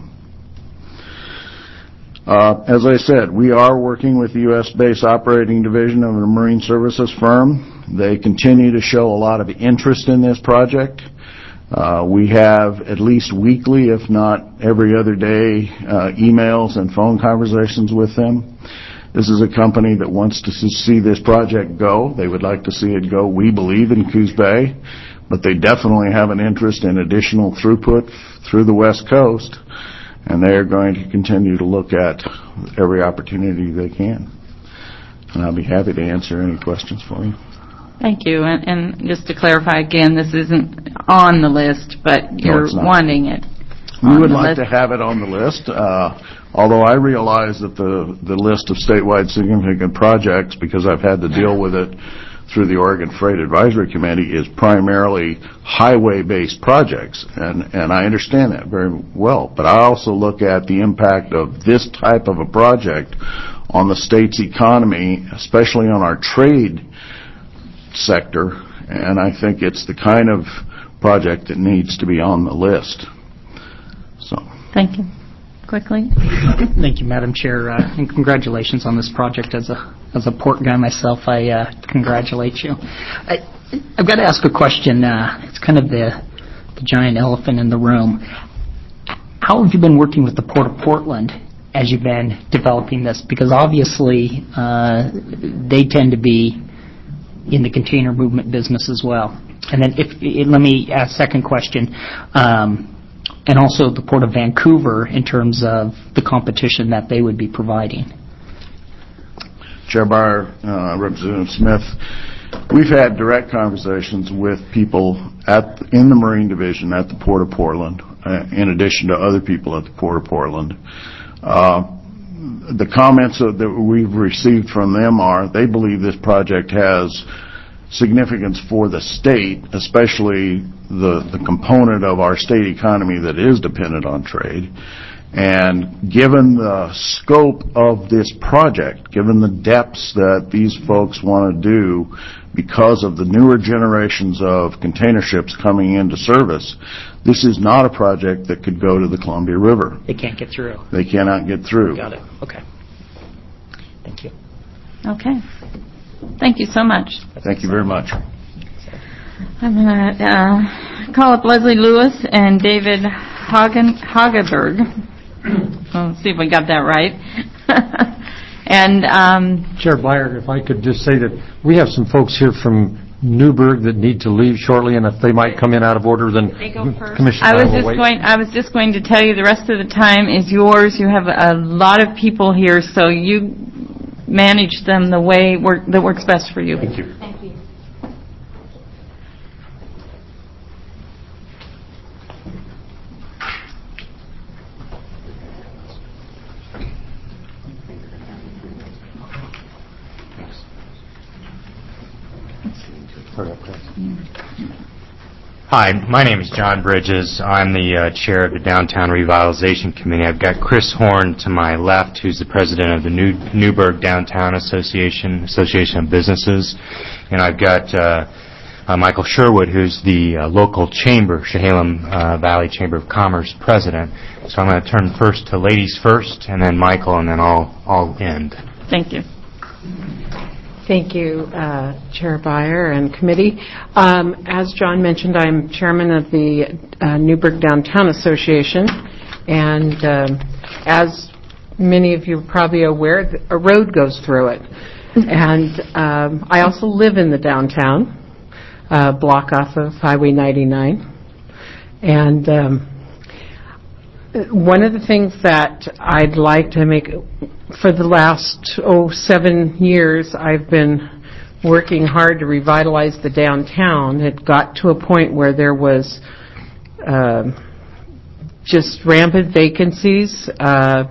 Uh, as I said, we are working with the U S Base Operating Division of a marine services firm. They continue to show a lot of interest in this project. Uh, we have at least weekly, if not every other day, uh, emails and phone conversations with them. This is a company that wants to see this project go. They would like to see it go, we believe, in Coos Bay, but they definitely have an interest in additional throughput through the West Coast, and they are going to continue to look at every opportunity they can. And I'll be happy to answer any questions for you.
Thank you. And, and just to clarify again, this isn't on the list, but you're
no,
wanting it.
We would like to have it on the list, uh, although I realize that the, the list of statewide significant projects, because I've had to deal with it through the Oregon Freight Advisory Committee, is primarily highway-based projects, and, and I understand that very well. But I also look at the impact of this type of a project on the state's economy, especially on our trade sector, and I think it's the kind of project that needs to be on the list. So,
thank you. Quickly.
Thank you, Madam Chair, uh, and congratulations on this project. As a as a port guy myself, I uh, congratulate you. I, I've got to ask a question. Uh, it's kind of the the giant elephant in the room. How have you been working with the Port of Portland as you've been developing this? Because obviously, uh, they tend to be in the container movement business as well. And then if, if let me ask a second question, um, and also the Port of Vancouver in terms of the competition that they would be providing.
Chair Byer, uh, Representative Smith, we've had direct conversations with people at in the Marine Division at the Port of Portland, uh, in addition to other people at the Port of Portland. Uh, the comments that we've received from them are they believe this project has significance for the state, especially the, the component of our state economy that is dependent on trade. And given the scope of this project, given the depths that these folks want to do because of the newer generations of container ships coming into service, this is not a project that could go to the Columbia River.
They can't get through.
They cannot get through.
Got it. Okay. Thank you.
Okay. Thank you so much.
Thank you very much.
I'm going to uh, call up Leslie Lewis and David Hagen, Hageberg. Let's see if we got that right. and um,
Chair Byer, if I could just say that we have some folks here from Newburgh that need to leave shortly, and if they might come in out of order, then Commissioner
I was
will
just
wait.
going. I was just going to tell you the rest of the time is yours. You have a lot of people here, so you manage them the way work, that works best for you.
Thank you.
Thank you.
Hi, my name is John Bridges. I'm the uh, chair of the Downtown Revitalization Committee. I've got Chris Horn to my left, who's the president of the New Newburgh Downtown Association, Association of Businesses. And I've got uh, uh, Michael Sherwood, who's the uh, local chamber, Chehalem uh, Valley Chamber of Commerce president. So I'm going to turn first to ladies first, and then Michael, and then I'll, I'll end.
Thank you.
Thank you, uh, Chair Beyer and committee. Um, as John mentioned, I'm chairman of the uh, Newburgh Downtown Association, and um, as many of you are probably aware, a road goes through it. And um, I also live in the downtown uh, block off of Highway ninety-nine. And um, one of the things that I'd like to make, for the last, oh, seven years, I've been working hard to revitalize the downtown. It got to a point where there was uh, just rampant vacancies. Uh,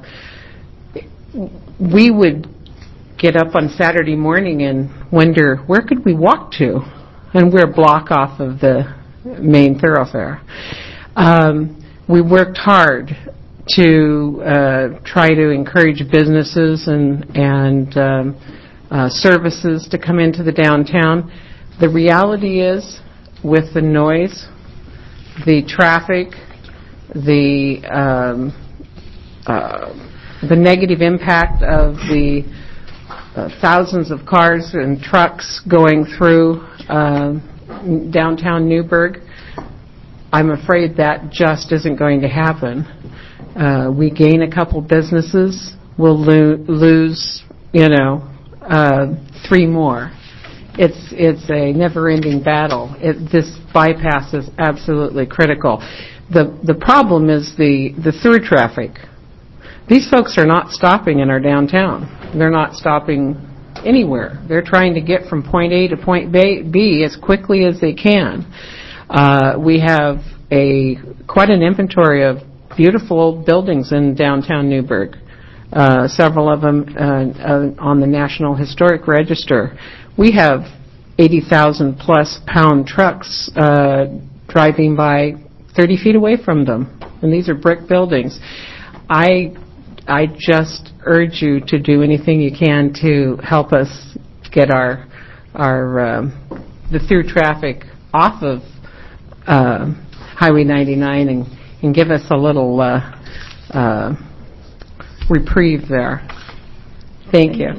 we would get up on Saturday morning and wonder, where could we walk to? And we're a block off of the main thoroughfare. Um, we worked hard to uh, try to encourage businesses and, and um, uh, services to come into the downtown. The reality is, with the noise, the traffic, the um, uh, the negative impact of the uh, thousands of cars and trucks going through uh, downtown Newburgh, I'm afraid that just isn't going to happen. Uh, we gain a couple businesses, we'll lo- lose, you know, uh, three more. It's it's a never-ending battle. It, this bypass is absolutely critical. The the problem is the, the through traffic. These folks are not stopping in our downtown. They're not stopping anywhere. They're trying to get from point A to point B as quickly as they can. Uh, we have a quite an inventory of beautiful buildings in downtown Newburgh, uh, several of them uh, uh, on the National Historic Register. We have eighty thousand plus pound trucks uh, driving by thirty feet away from them, and these are brick buildings. I, I just urge you to do anything you can to help us get our, our um, the through traffic off of uh, Highway ninety-nine and, and give us a little uh, uh, reprieve there. Thank you.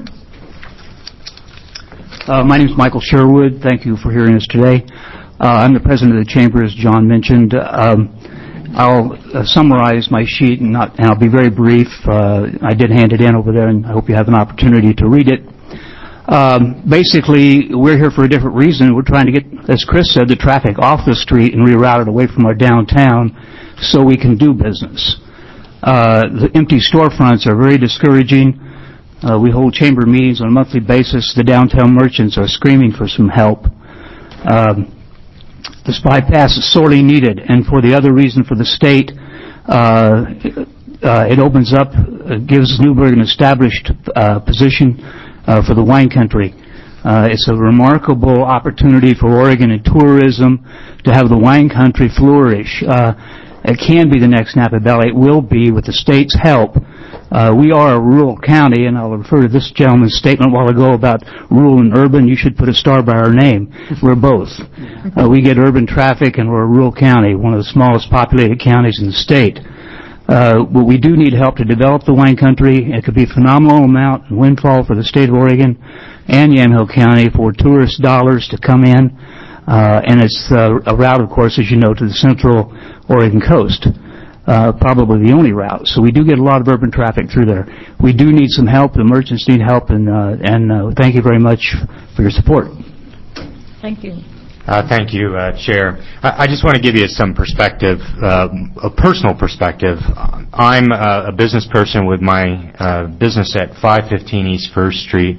Uh, my name is Michael Sherwood. Thank you for hearing us today. Uh, I'm the president of the chamber, as John mentioned. Um, I'll uh, summarize my sheet, and, not, and I'll be very brief. Uh, I did hand it in over there, and I hope you have an opportunity to read it. Um, basically, we're here for a different reason. We're trying to get, as Chris said, the traffic off the street and reroute it away from our downtown so we can do business. Uh, the empty storefronts are very discouraging. Uh, we hold chamber meetings on a monthly basis. The downtown merchants are screaming for some help. Um, this bypass is sorely needed, and for the other reason for the state, uh, uh, it opens up, uh, gives Newburgh an established uh, position uh, for the wine country. Uh, it's a remarkable opportunity for Oregon and tourism to have the wine country flourish. Uh, it can be the next Napa Valley. It will be with the state's help. Uh, we are a rural county, and I'll refer to this gentleman's statement a while ago about rural and urban. You should put a star by our name. We're both. Uh, we get urban traffic, and we're a rural county, one of the smallest populated counties in the state. Uh, but we do need help to develop the wine country. It could be a phenomenal amount in windfall for the state of Oregon and Yamhill County for tourist dollars to come in. Uh, and it's uh, a route, of course, as you know, to the central Oregon coast. Uh, probably the only route. So we do get a lot of urban traffic through there. We do need some help. The merchants need help, and uh, and uh, thank you very much for your support.
Thank you.
Uh, thank you, uh, Chair. I, I just want to give you some perspective, uh, a personal perspective. I'm uh, a business person with my uh, business at five fifteen East First Street,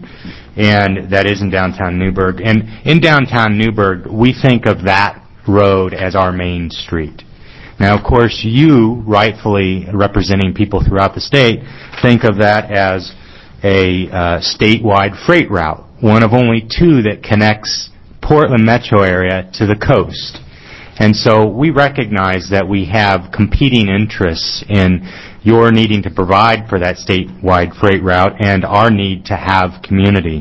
and that is in downtown Newburgh. And in downtown Newburgh, we think of that road as our main street. Now, of course, you, rightfully representing people throughout the state, think of that as a uh, statewide freight route, one of only two that connects Portland metro area to the coast. And so we recognize that we have competing interests in your needing to provide for that statewide freight route and our need to have community.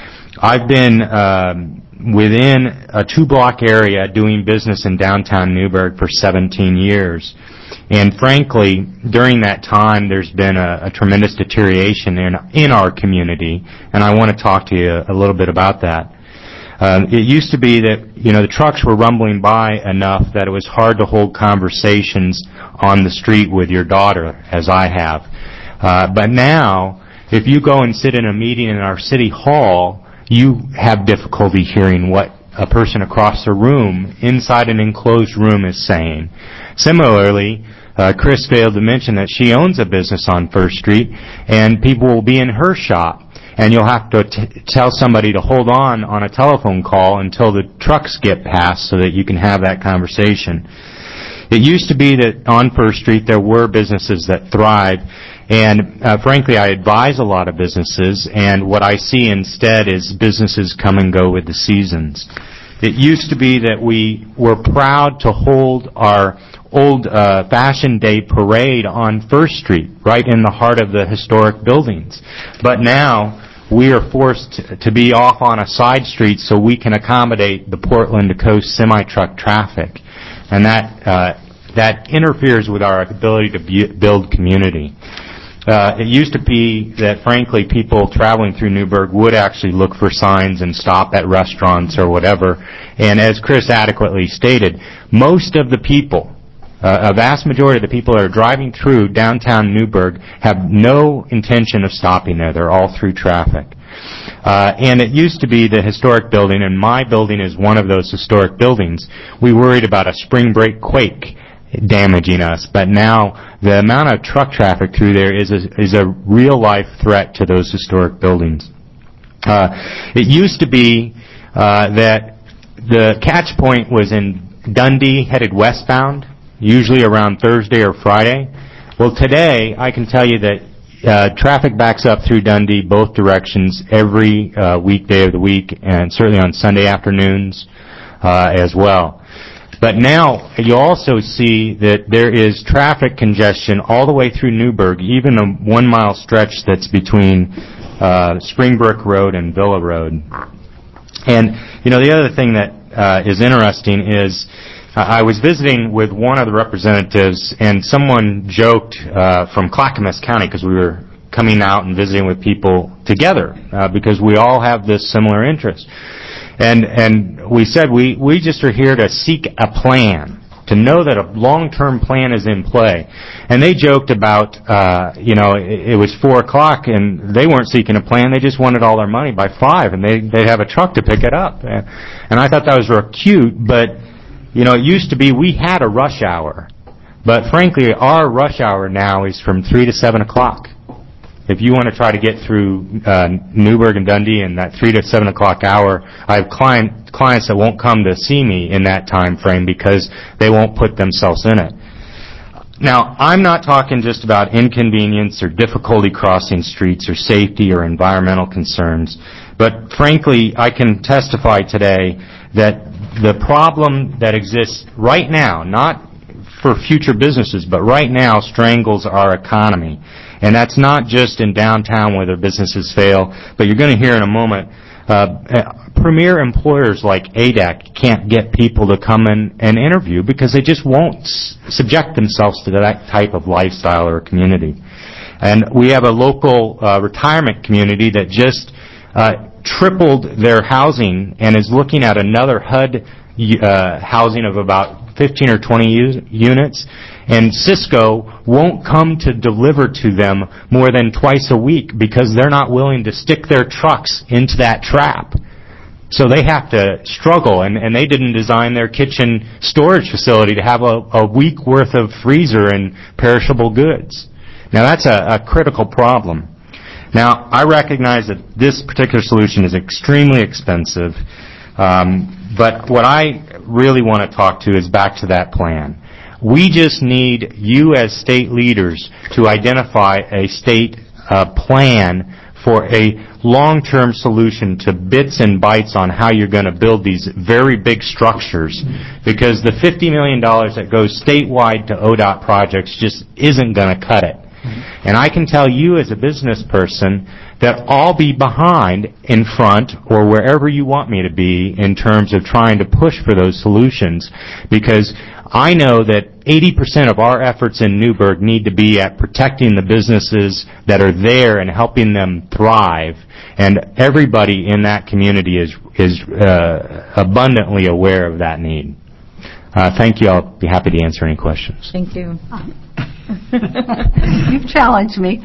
I've been um, within a two-block area doing business in downtown Newburgh for seventeen years. And frankly, during that time, there's been a, a tremendous deterioration in, in our community, and I want to talk to you a little bit about that. Um, it used to be that, you know, the trucks were rumbling by enough that it was hard to hold conversations on the street with your daughter, as I have. Uh, but now, if you go and sit in a meeting in our city hall, you have difficulty hearing what a person across the room, inside an enclosed room, is saying. Similarly, uh, Chris failed to mention that she owns a business on First Street, and people will be in her shop, and you'll have to t- tell somebody to hold on on a telephone call until the trucks get past so that you can have that conversation. It used to be that on First Street there were businesses that thrived, and uh, frankly I advise a lot of businesses, and what I see instead is businesses come and go with the seasons. It used to be that we were proud to hold our old uh, Fashion Day parade on First Street, right in the heart of the historic buildings. But now we are forced to be off on a side street so we can accommodate the Portland to Coast semi-truck traffic. And that uh, that interferes with our ability to bu- build community. Uh, it used to be that, frankly, people traveling through Newburgh would actually look for signs and stop at restaurants or whatever. And as Chris adequately stated, most of the people, uh, a vast majority of the people that are driving through downtown Newburgh have no intention of stopping there. They're all through traffic. Uh, and it used to be the historic building, and my building is one of those historic buildings. We worried about a spring break quake damaging us, but now the amount of truck traffic through there is a, is a real life threat to those historic buildings. Uh, it used to be uh, that the catch point was in Dundee headed westbound, usually around Thursday or Friday. Well, today I can tell you that uh, traffic backs up through Dundee both directions every uh, weekday of the week, and certainly on Sunday afternoons uh, as well. But now you also see that there is traffic congestion all the way through Newburgh, even a one-mile stretch that's between uh, Springbrook Road and Villa Road. And, you know, the other thing that uh, is interesting is uh, I was visiting with one of the representatives, and someone joked uh, from Clackamas County, because we were coming out and visiting with people together, uh, because we all have this similar interest. And and we said we, we just are here to seek a plan, to know that a long-term plan is in play. And they joked about, uh, you know, it, it was four o'clock and they weren't seeking a plan. They just wanted all their money by five, and they, they'd have a truck to pick it up. And, and I thought that was real cute, but, you know, it used to be we had a rush hour. But frankly, our rush hour now is from three to seven o'clock. If you want to try to get through uh, Newburgh and Dundee in that three to seven o'clock hour, I have client, clients that won't come to see me in that time frame because they won't put themselves in it. Now, I'm not talking just about inconvenience or difficulty crossing streets or safety or environmental concerns, but frankly, I can testify today that the problem that exists right now, not for future businesses, but right now strangles our economy. And that's not just in downtown where their businesses fail, but you're going to hear in a moment, uh, premier employers like A D A C can't get people to come in and interview because they just won't s- subject themselves to that type of lifestyle or community. And we have a local uh, retirement community that just uh, tripled their housing and is looking at another H U D uh, housing of about fifteen or twenty u- units. And Cisco won't come to deliver to them more than twice a week because they're not willing to stick their trucks into that trap. So they have to struggle, and, and they didn't design their kitchen storage facility to have a, a week worth of freezer and perishable goods. Now that's a, a critical problem. Now, I recognize that this particular solution is extremely expensive, um, but what I really want to talk to is back to that plan. We just need you as state leaders to identify a state uh, plan for a long-term solution to bits and bytes on how you're going to build these very big structures, because the fifty million dollars that goes statewide to O D O T projects just isn't going to cut it. And I can tell you as a business person that I'll be behind in front or wherever you want me to be in terms of trying to push for those solutions, because I know that eighty percent of our efforts in Newburgh need to be at protecting the businesses that are there and helping them thrive, and everybody in that community is, is uh, abundantly aware of that need. Uh, thank you. I'll be happy to answer any questions.
Thank you.
You've challenged me.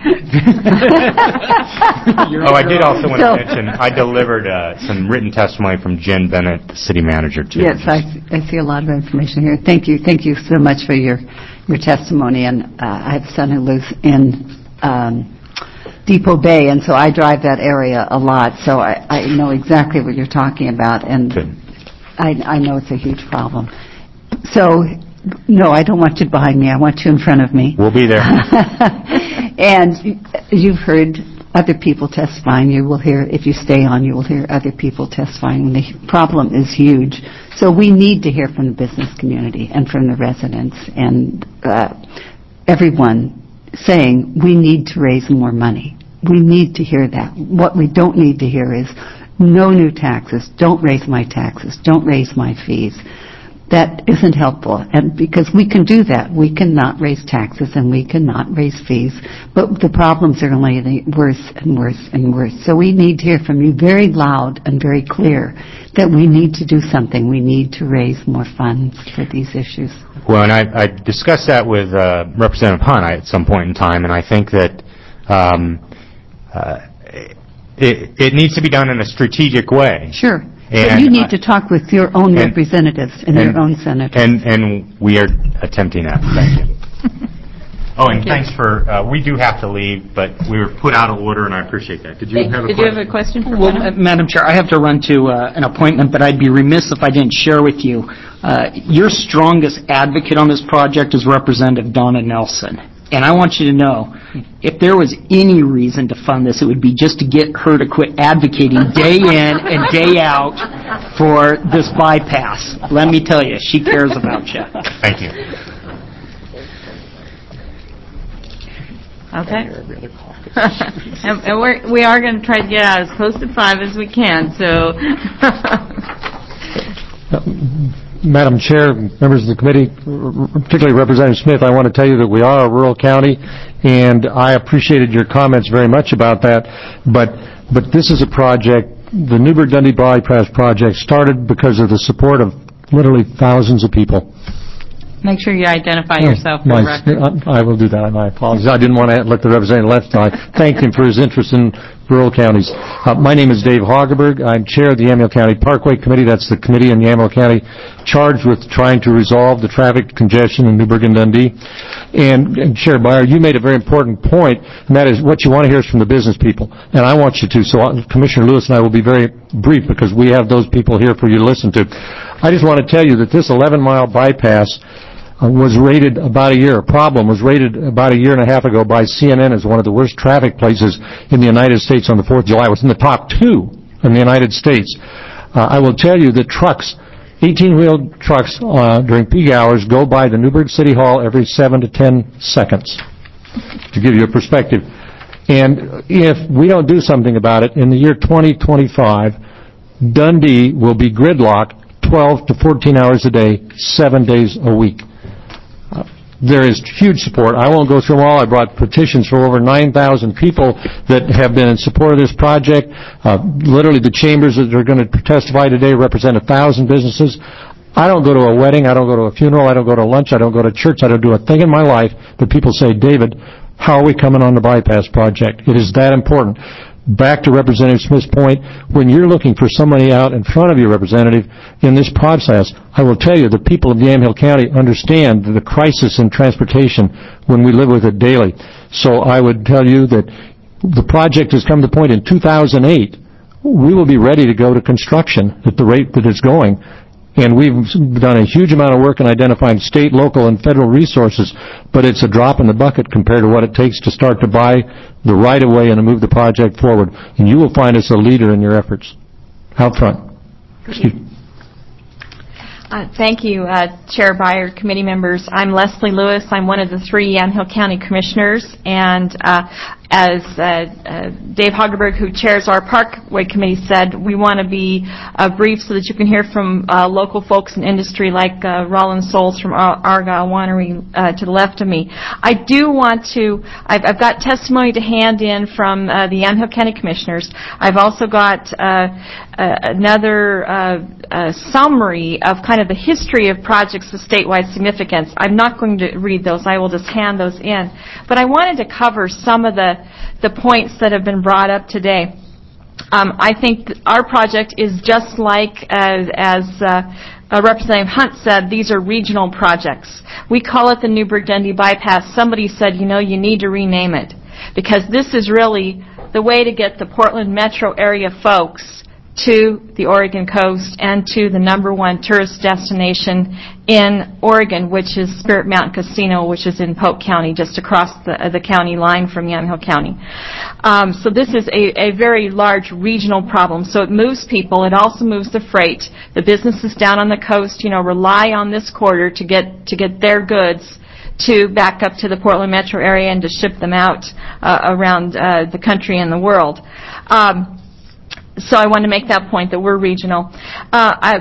Oh, I did also want
So-
to mention, I delivered uh, some written testimony from Jen Bennett, the city manager, too.
Yes, I, I see a lot of information here. Thank you. Thank you so much for your, your testimony. And uh, I have a son who lives in um, Depot Bay, and so I drive that area a lot. So I, I know exactly what you're talking about, and I, I know it's a huge problem. So, no, I don't want you behind me. I want you in front of me.
We'll be there.
And you've heard other people testifying. You will hear, if you stay on, you will hear other people testifying. The problem is huge. So we need to hear from the business community and from the residents and uh, everyone saying we need to raise more money. We need to hear that. What we don't need to hear is no new taxes. Don't raise my taxes. Don't raise my fees. That isn't helpful, and because we can do that. We cannot raise taxes and we cannot raise fees, but the problems are only getting worse and worse and worse. So we need to hear from you very loud and very clear that we need to do something. We need to raise more funds for these issues.
Well, and I, I discussed that with uh, Representative Hunt at some point in time, and I think that um, uh, it, it needs to be done in a strategic way.
Sure.
And
but you need
I,
to talk with your own
and,
representatives and, and your own senators.
And, and we are attempting that. Thank you. Oh, and thanks for, uh, we do have to leave, but we were put out of order, and I appreciate that. Did you have a
Did
question?
you have a question for
Well,
Madam?
uh, Madam Chair, I have to run to uh, an appointment, but I'd be remiss if I didn't share with you. Uh, your strongest advocate on this project is Representative Donna Nelson. And I want you to know, if there was any reason to fund this, it would be just to get her to quit advocating day in and day out for this bypass. Let me tell you, she cares about you.
Thank you.
Okay. and and we're, we are going to try to get out as close to five as we can, so.
Madam Chair, members of the committee, particularly Representative Smith, I want to tell you that we are a rural county, and I appreciated your comments very much about that. But but this is a project, the Newburgh-Dundee Bypass project started because of the support of literally thousands of people.
Make sure you identify yourself for the
My-
record.
I will do that. My apologies. I didn't want to let the representative left. I thanked him for his interest in rural counties. Uh, my name is Dave Hageberg. I'm chair of the Yamhill County Parkway Committee. That's the committee in Yamhill County charged with trying to resolve the traffic congestion in Newburgh and Dundee. And, and Chair Byer, you made a very important point, and that is what you want to hear is from the business people. And I want you to. So uh, Commissioner Lewis and I will be very brief because we have those people here for you to listen to. I just want to tell you that this eleven-mile bypass Uh, was rated about a year, a problem was rated about a year and a half ago by C N N as one of the worst traffic places in the United States on the fourth of July. It was in the top two in the United States. Uh, I will tell you that trucks, eighteen-wheeled trucks uh, during peak hours go by the Newburgh City Hall every seven to ten seconds, to give you a perspective. And if we don't do something about it, in the year twenty twenty-five, Dundee will be gridlocked twelve to fourteen hours a day, seven days a week. There is huge support. I won't go through them all. I brought petitions from over nine thousand people that have been in support of this project. Uh, literally, the chambers that are going to testify today represent one thousand businesses. I don't go to a wedding. I don't go to a funeral. I don't go to lunch. I don't go to church. I don't do a thing in my life that people say, David, how are we coming on the bypass project? It is that important. Back to Representative Smith's point, when you're looking for somebody out in front of your representative in this process, I will tell you the people of Yamhill County understand the crisis in transportation when we live with it daily. So I would tell you that the project has come to the point in two thousand eight, we will be ready to go to construction at the rate that it's going. And we've done a huge amount of work in identifying state, local, and federal resources, but it's a drop in the bucket compared to what it takes to start to buy the right-of-way and to move the project forward. And you will find us a leader in your efforts out front. Excuse me.
Uh, thank you, uh, Chair Byer, committee members. I'm Leslie Lewis. I'm one of the three Yamhill County Commissioners, and uh, as uh, uh, Dave Hagerberg, who chairs our Parkway Committee, said, we want to be uh, brief so that you can hear from uh, local folks in industry like uh, Rollins Souls from Ar- Argyle Winery uh, to the left of me. I do want to, I've, I've got testimony to hand in from uh, the Yamhill County Commissioners. I've also got uh, uh, another uh, uh, summary of kind of the history of projects of statewide significance. I'm not going to read those. I will just hand those in. But I wanted to cover some of the, the points that have been brought up today. Um, I think our project is just like, uh, as uh, uh, Representative Hunt said, these are regional projects. We call it the Newburgh-Dundee Bypass. Somebody said, you know, you need to rename it, because this is really the way to get the Portland metro area folks to the Oregon coast and to the number one tourist destination in Oregon, which is Spirit Mountain Casino, which is in Polk County, just across the, uh, the county line from Yamhill County. Um, so this is a, a very large regional problem. So it moves people. It also moves the freight. The businesses down on the coast, you know, rely on this corridor to get to get their goods to back up to the Portland metro area and to ship them out uh, around uh, the country and the world. Um, So I want to make that point that we're regional. Uh, I,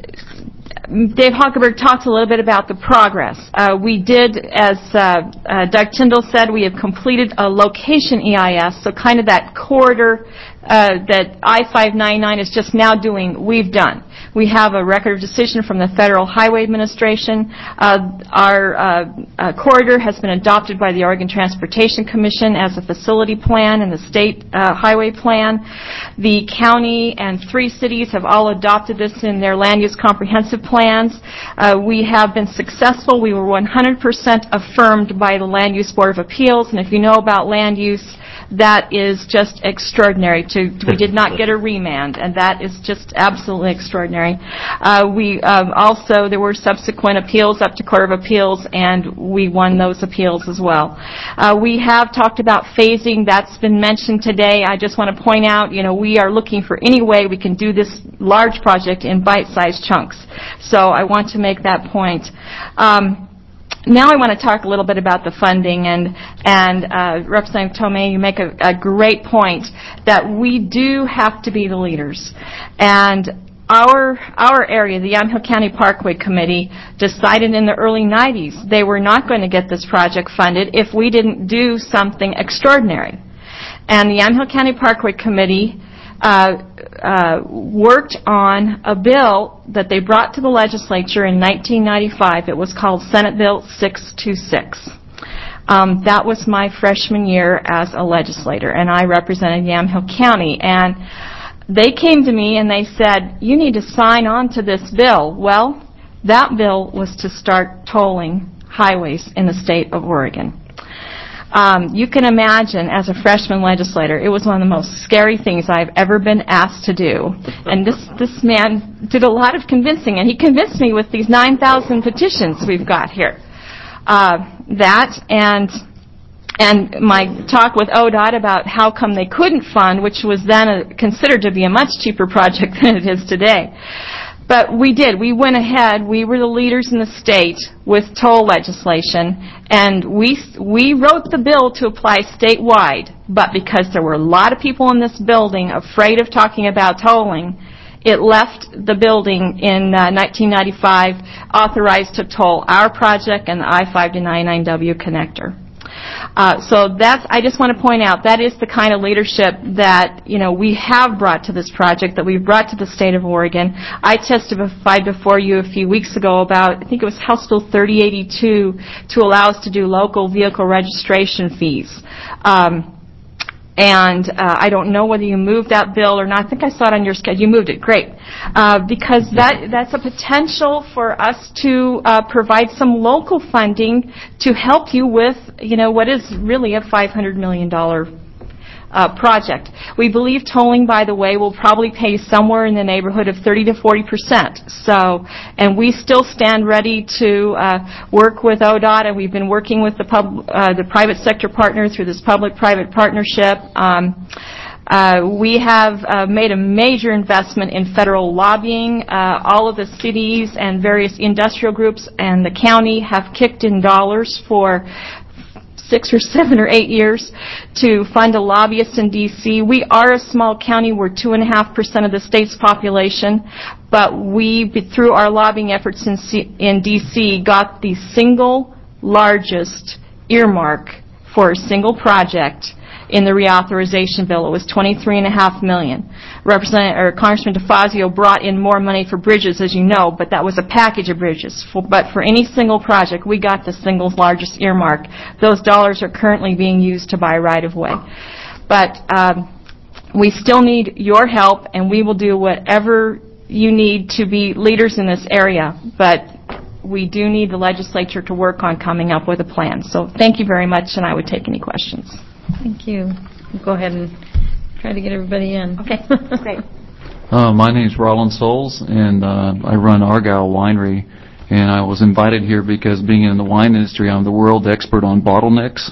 Dave Hockenberg talked a little bit about the progress. Uh, we did, as uh, uh, Doug Tyndall said, we have completed a location E I S, so kind of that corridor uh, that I five ninety-nine is just now doing, we've done. We have a record of decision from the Federal Highway Administration. Uh, our uh, uh, corridor has been adopted by the Oregon Transportation Commission as a facility plan and the state uh, highway plan. The county and three cities have all adopted this in their land use comprehensive plans. Uh, we have been successful. We were one hundred percent affirmed by the Land Use Board of Appeals, and if you know about land use, that is just extraordinary. To, we did not get a remand, and that is just absolutely extraordinary. Uh, we um, also, there were subsequent appeals up to Court of Appeals, and we won those appeals as well. Uh, we have talked about phasing. That's been mentioned today. I just want to point out, you know, we are looking for any way we can do this large project in bite-sized chunks. So I want to make that point. Um, Now I want to talk a little bit about the funding, and and uh, Representative Tomei, you make a, a great point that we do have to be the leaders. And our our area, the Yamhill County Parkway Committee, decided in the early nineties they were not going to get this project funded if we didn't do something extraordinary. And the Yamhill County Parkway Committee Uh, uh, worked on a bill that they brought to the legislature in nineteen ninety-five. It was called Senate Bill six twenty-six. Um, that was my freshman year as a legislator, and I represented Yamhill County. And they came to me and they said, you need to sign on to this bill. Well, that bill was to start tolling highways in the state of Oregon. Um, you can imagine, as a freshman legislator, it was one of the most scary things I've ever been asked to do. And this, this man did a lot of convincing, and he convinced me with these nine thousand petitions we've got here. Uh, that and and my talk with O D O T about how come they couldn't fund, which was then a, considered to be a much cheaper project than it is today. But we did. We went ahead. We were the leaders in the state with toll legislation, and we we wrote the bill to apply statewide. But because there were a lot of people in this building afraid of talking about tolling, it left the building in uh, nineteen ninety-five authorized to toll our project and the I five ninety-nine W connector. Uh, so that's, I just want to point out, that is the kind of leadership that, you know, we have brought to this project, that we've brought to the state of Oregon. I testified before you a few weeks ago about, I think it was House Bill thirty eighty-two, to allow us to do local vehicle registration fees. Um, And uh, I don't know whether you moved that bill or not. I think I saw it on your schedule. You moved it. Great. Uh, because that that's a potential for us to uh, provide some local funding to help you with, you know, what is really a five hundred million dollars Uh, project. We believe tolling, by the way, will probably pay somewhere in the neighborhood of thirty to forty percent. So, and we still stand ready to uh, work with O D O T, and we've been working with the pub, uh, the private sector partner through this public-private partnership. Um, Uh, we have uh, made a major investment in federal lobbying. Uh, all of the cities and various industrial groups and the county have kicked in dollars for six or seven or eight years to fund a lobbyist in D C. We are a small county. We're two and a half percent of the state's population, but we, through our lobbying efforts in, C- in D C, got the single largest earmark for a single project in the reauthorization bill. It was twenty-three and a half million. Representative or Congressman DeFazio brought in more money for bridges, as you know, but that was a package of bridges. For, but for any single project, we got the single largest earmark. Those dollars are currently being used to buy right-of-way. But um, we still need your help, and we will do whatever you need to be leaders in this area. But we do need the legislature to work on coming up with a plan. So thank you very much, and I would take any questions.
Thank you. Go ahead and try to get everybody in.
Okay, great.
Uh, my name's Roland Souls, and uh, I run Argyle Winery. And I was invited here because, being in the wine industry, I'm the world expert on bottlenecks.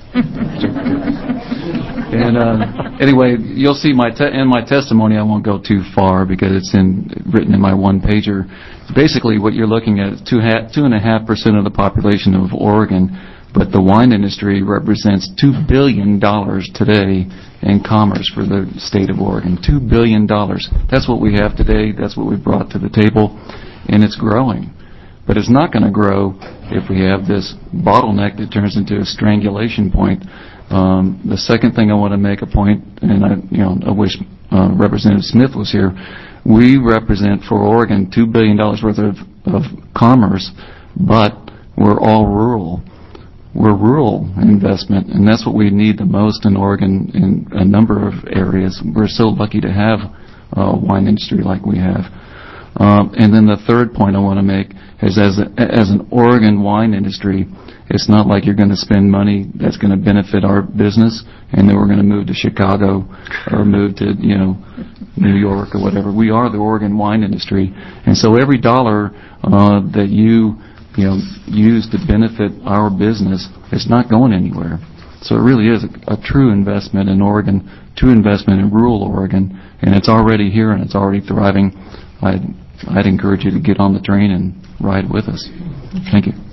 And uh, anyway, you'll see my te- in my testimony. I won't go too far because it's in written in my one pager. Basically, what you're looking at is two ha- two and a half percent of the population of Oregon. But the wine industry represents two billion dollars today in commerce for the state of Oregon. two billion dollars. That's what we have today. That's what we brought to the table. And it's growing. But it's not going to grow if we have this bottleneck that turns into a strangulation point. Um, the second thing I want to make a point, and I, you know, I wish uh, Representative Smith was here. We represent for Oregon two billion dollars worth of, of commerce, but we're all rural. We're rural investment, and that's what we need the most in Oregon in a number of areas. We're so lucky to have a wine industry like we have. Um, and then the third point I want to make is as, a, as an Oregon wine industry, it's not like you're going to spend money that's going to benefit our business, and then we're going to move to Chicago or move to, you know, New York or whatever. We are the Oregon wine industry, and so every dollar uh, that you you know, use to benefit our business, it's not going anywhere. So it really is a, a true investment in Oregon, true investment in rural Oregon, and it's already here and it's already thriving. I'd, I'd encourage you to get on the train and ride with us. Thank you.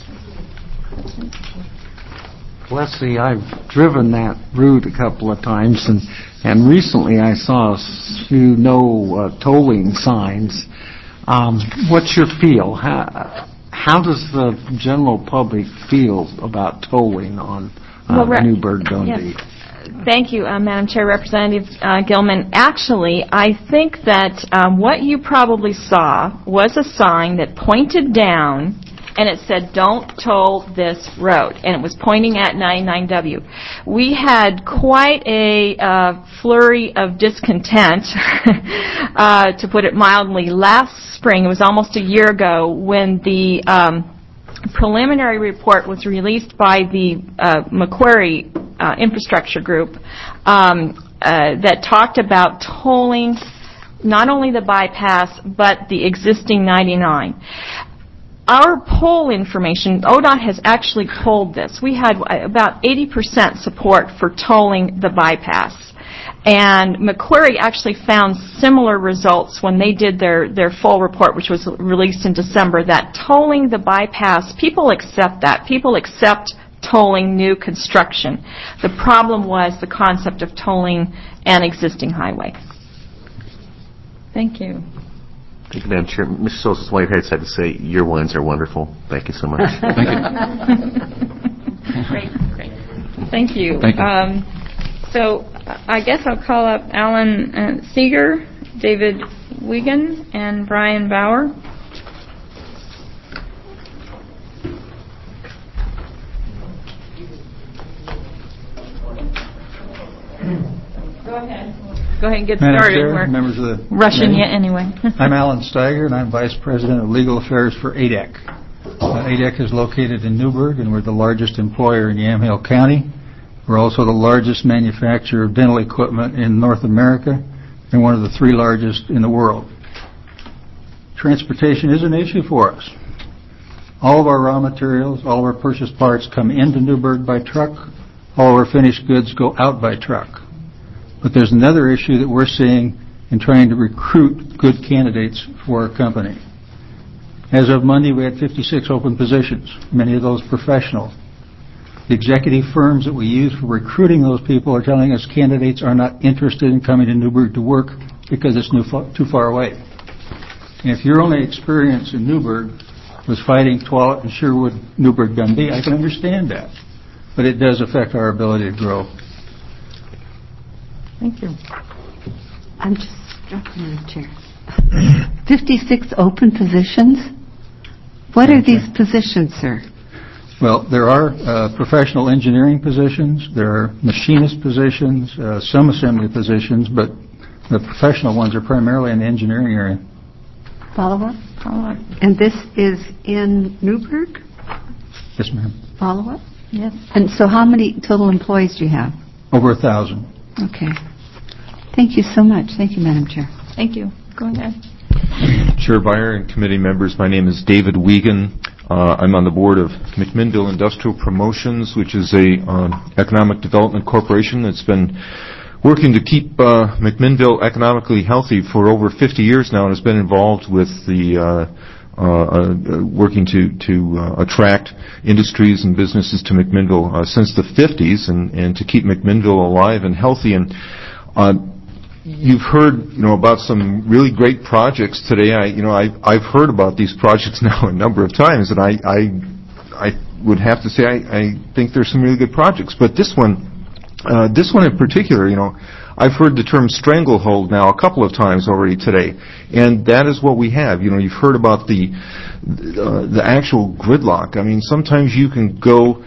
Leslie, I've driven that route a couple of times, and, and recently I saw a few no uh, tolling signs. Um, what's your feel? How, How does the general public feel about tolling on uh,
well, Re-
Newburgh-Dundee?
Yes. Thank you, uh, Madam Chair, Representative uh, Gilman. Actually, I think that um, what you probably saw was a sign that pointed down and it said, "Don't toll this road," and it was pointing at ninety-nine W. We had quite a uh, flurry of discontent, uh, to put it mildly, last spring. It was almost a year ago when the um, preliminary report was released by the uh, Macquarie uh, Infrastructure Group um, uh, that talked about tolling not only the bypass but the existing ninety-nine. Our poll information, O D O T has actually polled this. We had about eighty percent support for tolling the bypass. And Macquarie actually found similar results when they did their, their full report, which was released in December, that tolling the bypass, people accept that. People accept tolling new construction. The problem was the concept of tolling an existing highway.
Thank you.
Thank you, Madam Chair. Mister Solis Whitehead had to say, your wines are wonderful. Thank you so much.
Thank you.
Great, great. Thank you.
Thank you.
Um, so I guess I'll call up Alan uh, Seeger, David Wiegand, and Brian Bauer. go ahead and get
Madam
started.
Chair,
We're
members of the
rushing
committee.
you anyway.
I'm Alan Steiger, and I'm Vice President of Legal Affairs for A D E C. Uh, A D E C is located in Newburgh, and we're the largest employer in Yamhill County. We're also the largest manufacturer of dental equipment in North America and one of the three largest in the world. Transportation is an issue for us. All of our raw materials, all of our purchased parts come into Newburgh by truck. All of our finished goods go out by truck. But there's another issue that we're seeing in trying to recruit good candidates for our company. As of Monday, we had fifty-six open positions, many of those professional. The executive firms that we use for recruiting those people are telling us candidates are not interested in coming to Newburgh to work because it's too far away. And if your only experience in Newburgh was fighting Tualatin, Sherwood, Newburgh, Dundee, I can understand that. But it does affect our ability to grow.
Thank you.
I'm just struck, Madam Chair. fifty-six open positions? What are these positions, sir?
Well, there are uh, professional engineering positions, there are machinist positions, uh, some assembly positions, but the professional ones are primarily in the engineering area.
Follow up? Follow up. And this is in Newburgh?
Yes, ma'am.
Follow up? Yes. And so how many total employees do you have?
Over a thousand.
Okay. Thank you so much. Thank you, Madam Chair.
Thank you. Go ahead.
Chair Byer and committee members, my name is David Wiegand. Uh, I'm on the board of McMinnville Industrial Promotions, which is a uh, economic development corporation that's been working to keep uh, McMinnville economically healthy for over fifty years now, and has been involved with the uh, uh, uh, working to to uh, attract industries and businesses to McMinnville uh, since the fifties, and, and to keep McMinnville alive and healthy. And uh, you've heard, you know, about some really great projects today. I, you know, I, I've heard about these projects now a number of times, and I, I, I would have to say I, I think there's some really good projects. But this one, uh, this one in particular, you know, I've heard the term stranglehold now a couple of times already today, and that is what we have. You know, you've heard about the uh, the actual gridlock. I mean, sometimes you can go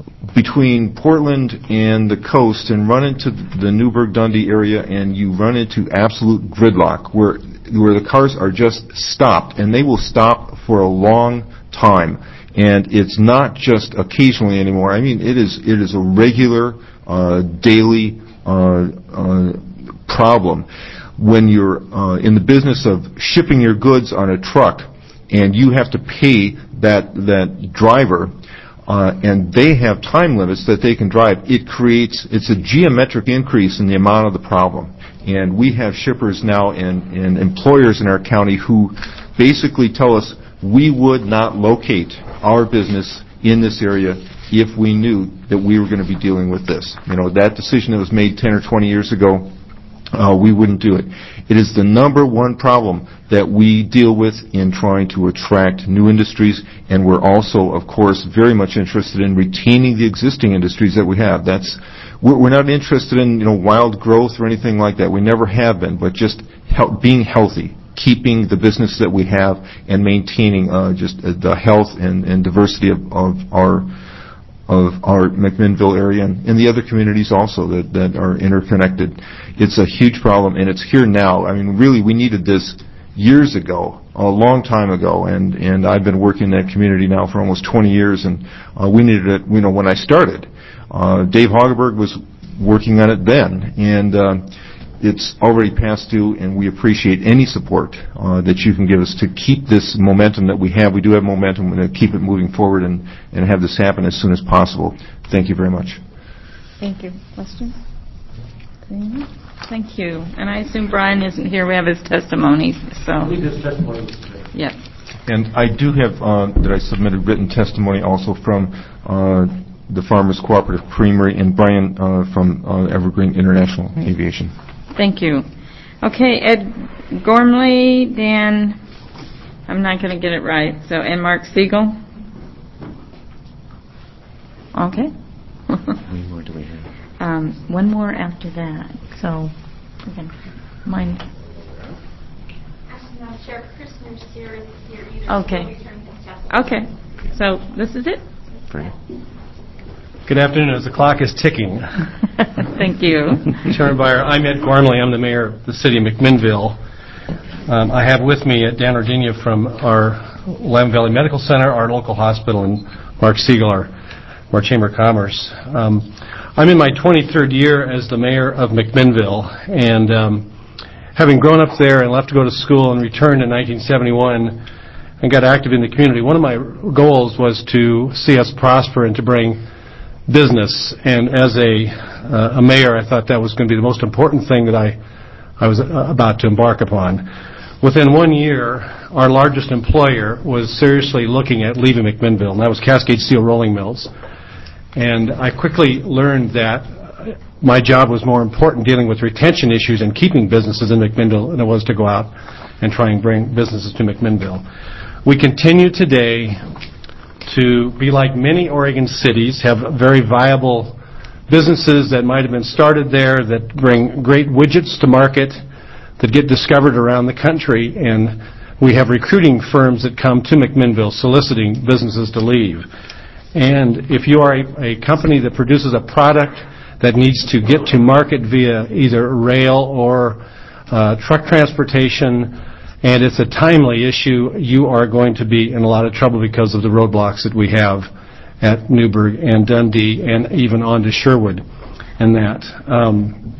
between Portland and the coast and run into the Newburgh-Dundee area, and you run into absolute gridlock where where the cars are just stopped, and they will stop for a long time. And it's not just occasionally anymore. I mean, it is it is a regular, uh, daily uh, uh, problem. When you're uh, in the business of shipping your goods on a truck, and you have to pay that that driver, Uh, and they have time limits that they can drive, it creates, it's a geometric increase in the amount of the problem. And we have shippers now and, and employers in our county who basically tell us we would not locate our business in this area if we knew that we were going to be dealing with this. You know, that decision that was made ten or twenty years ago, uh, we wouldn't do it. It is the number one problem that we deal with in trying to attract new industries, and we're also, of course, very much interested in retaining the existing industries that we have. That's we're, we're not interested in, you know, wild growth or anything like that. We never have been, but just he- being healthy, keeping the business that we have, and maintaining uh, just uh, the health and, and diversity of, of our of our McMinnville area and, and the other communities also that, that are interconnected. It's a huge problem, and it's here now. I mean, really, we needed this years ago, a long time ago, and, and I've been working in that community now for almost twenty years, and uh, we needed it, you know, when I started. Uh, Dave Hageberg was working on it then, and uh, it's already past due, and we appreciate any support uh, that you can give us to keep this momentum that we have. We do have momentum, and to keep it moving forward and, and have this happen as soon as possible. Thank you very much.
Thank you. Questions? Thank you. And I assume Brian isn't here. We have his testimony. So.
I believe his testimony is today.
Yes.
And I do have uh, that I submitted written testimony also from uh, the Farmers Cooperative Creamery and Brian uh, from uh, Evergreen International Aviation.
Thank you. Okay, Ed Gormley, Dan, I'm not going to get it right, so, and Mark Siegel. Okay.
How more do we have?
Um, one more after that, so, again, mine.
Actually, no, Sheriff Chris Mercier is here either.
Okay. Okay, so this is it?
Right.
Good afternoon. As the clock is ticking.
Thank you.
Chairman Byer, I'm Ed Gormley. I'm the mayor of the city of McMinnville. Um, I have with me Dan Ordinia from our Willamette Valley Medical Center, our local hospital, and Mark Siegel, our, our Chamber of Commerce. Um, I'm in my twenty-third year as the mayor of McMinnville, and um, having grown up there and left to go to school and returned in nineteen seventy-one and got active in the community, one of my goals was to see us prosper and to bring business. And as a, uh, a mayor, I thought that was going to be the most important thing that I, I was uh, about to embark upon. Within one year, our largest employer was seriously looking at leaving McMinnville, and that was Cascade Steel Rolling Mills. And I quickly learned that my job was more important dealing with retention issues and keeping businesses in McMinnville than it was to go out and try and bring businesses to McMinnville. We continue today to be like many Oregon cities, have very viable businesses that might have been started there that bring great widgets to market that get discovered around the country, and we have recruiting firms that come to McMinnville soliciting businesses to leave. And if you are a, a company that produces a product that needs to get to market via either rail or uh, truck transportation, and it's a timely issue, you are going to be in a lot of trouble because of the roadblocks that we have at Newburgh and Dundee and even on to Sherwood and that. Um,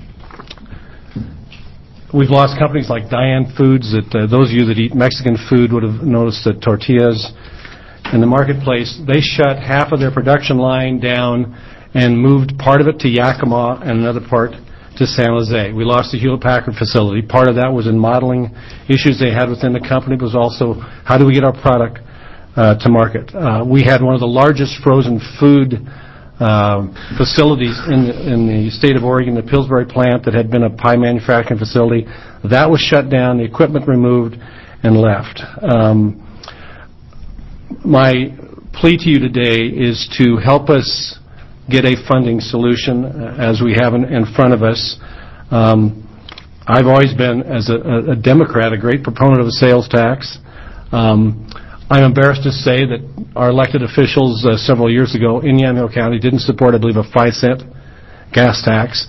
we've lost companies like Diane Foods that uh, those of you that eat Mexican food would have noticed that tortillas in the marketplace, they shut half of their production line down and moved part of it to Yakima and another part to San Jose. We lost the Hewlett-Packard facility. Part of that was in modeling issues they had within the company, but was also how do we get our product uh, to market. Uh, we had one of the largest frozen food uh, facilities in the, in the state of Oregon, the Pillsbury plant that had been a pie manufacturing facility. That was shut down, the equipment removed, and left. Um, my plea to you today is to help us get a funding solution uh, as we have in, in front of us. Um, I've always been, as a, a Democrat, a great proponent of a sales tax. Um, I'm embarrassed to say that our elected officials uh, several years ago in Yamhill County didn't support, I believe, a five cent gas tax.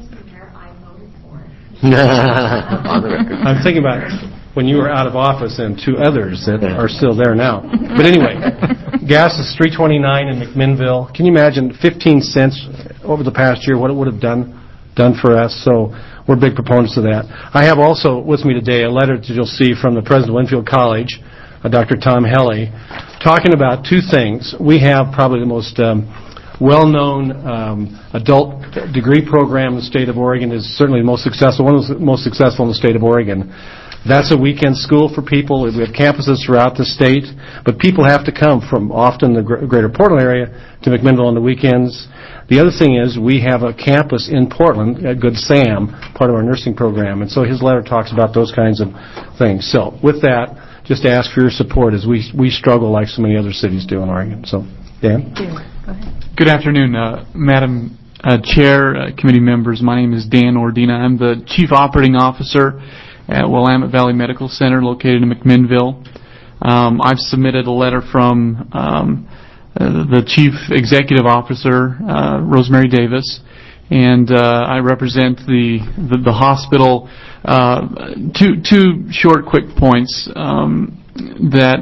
I'm thinking about when you were out of office and two others that are still there now. But anyway, gas is three twenty-nine in McMinnville. Can you imagine fifteen cents over the past year, what it would have done done for us? So we're big proponents of that. I have also with me today a letter that you'll see from the president of Winfield College, uh, Doctor Tom Helly, talking about two things. We have probably the most um, well-known um, adult degree program in the state of Oregon. Is certainly the most successful, one of the most successful in the state of Oregon. That's a weekend school for people. We have campuses throughout the state, but people have to come from often the greater Portland area to McMinnville on the weekends. The other thing is we have a campus in Portland at Good Sam, part of our nursing program, and so his letter talks about those kinds of things. So with that, just ask for your support as we we struggle like so many other cities do in Oregon. So, Dan?
Good afternoon, uh, Madam uh, Chair, uh, committee members. My name is Dan Ordina. I'm the Chief Operating Officer at Willamette Valley Medical Center located in McMinnville. Um, I've submitted a letter from um, uh, the Chief Executive Officer, uh, Rosemary Davis, and uh, I represent the the, the hospital. Uh, two two short, quick points um, that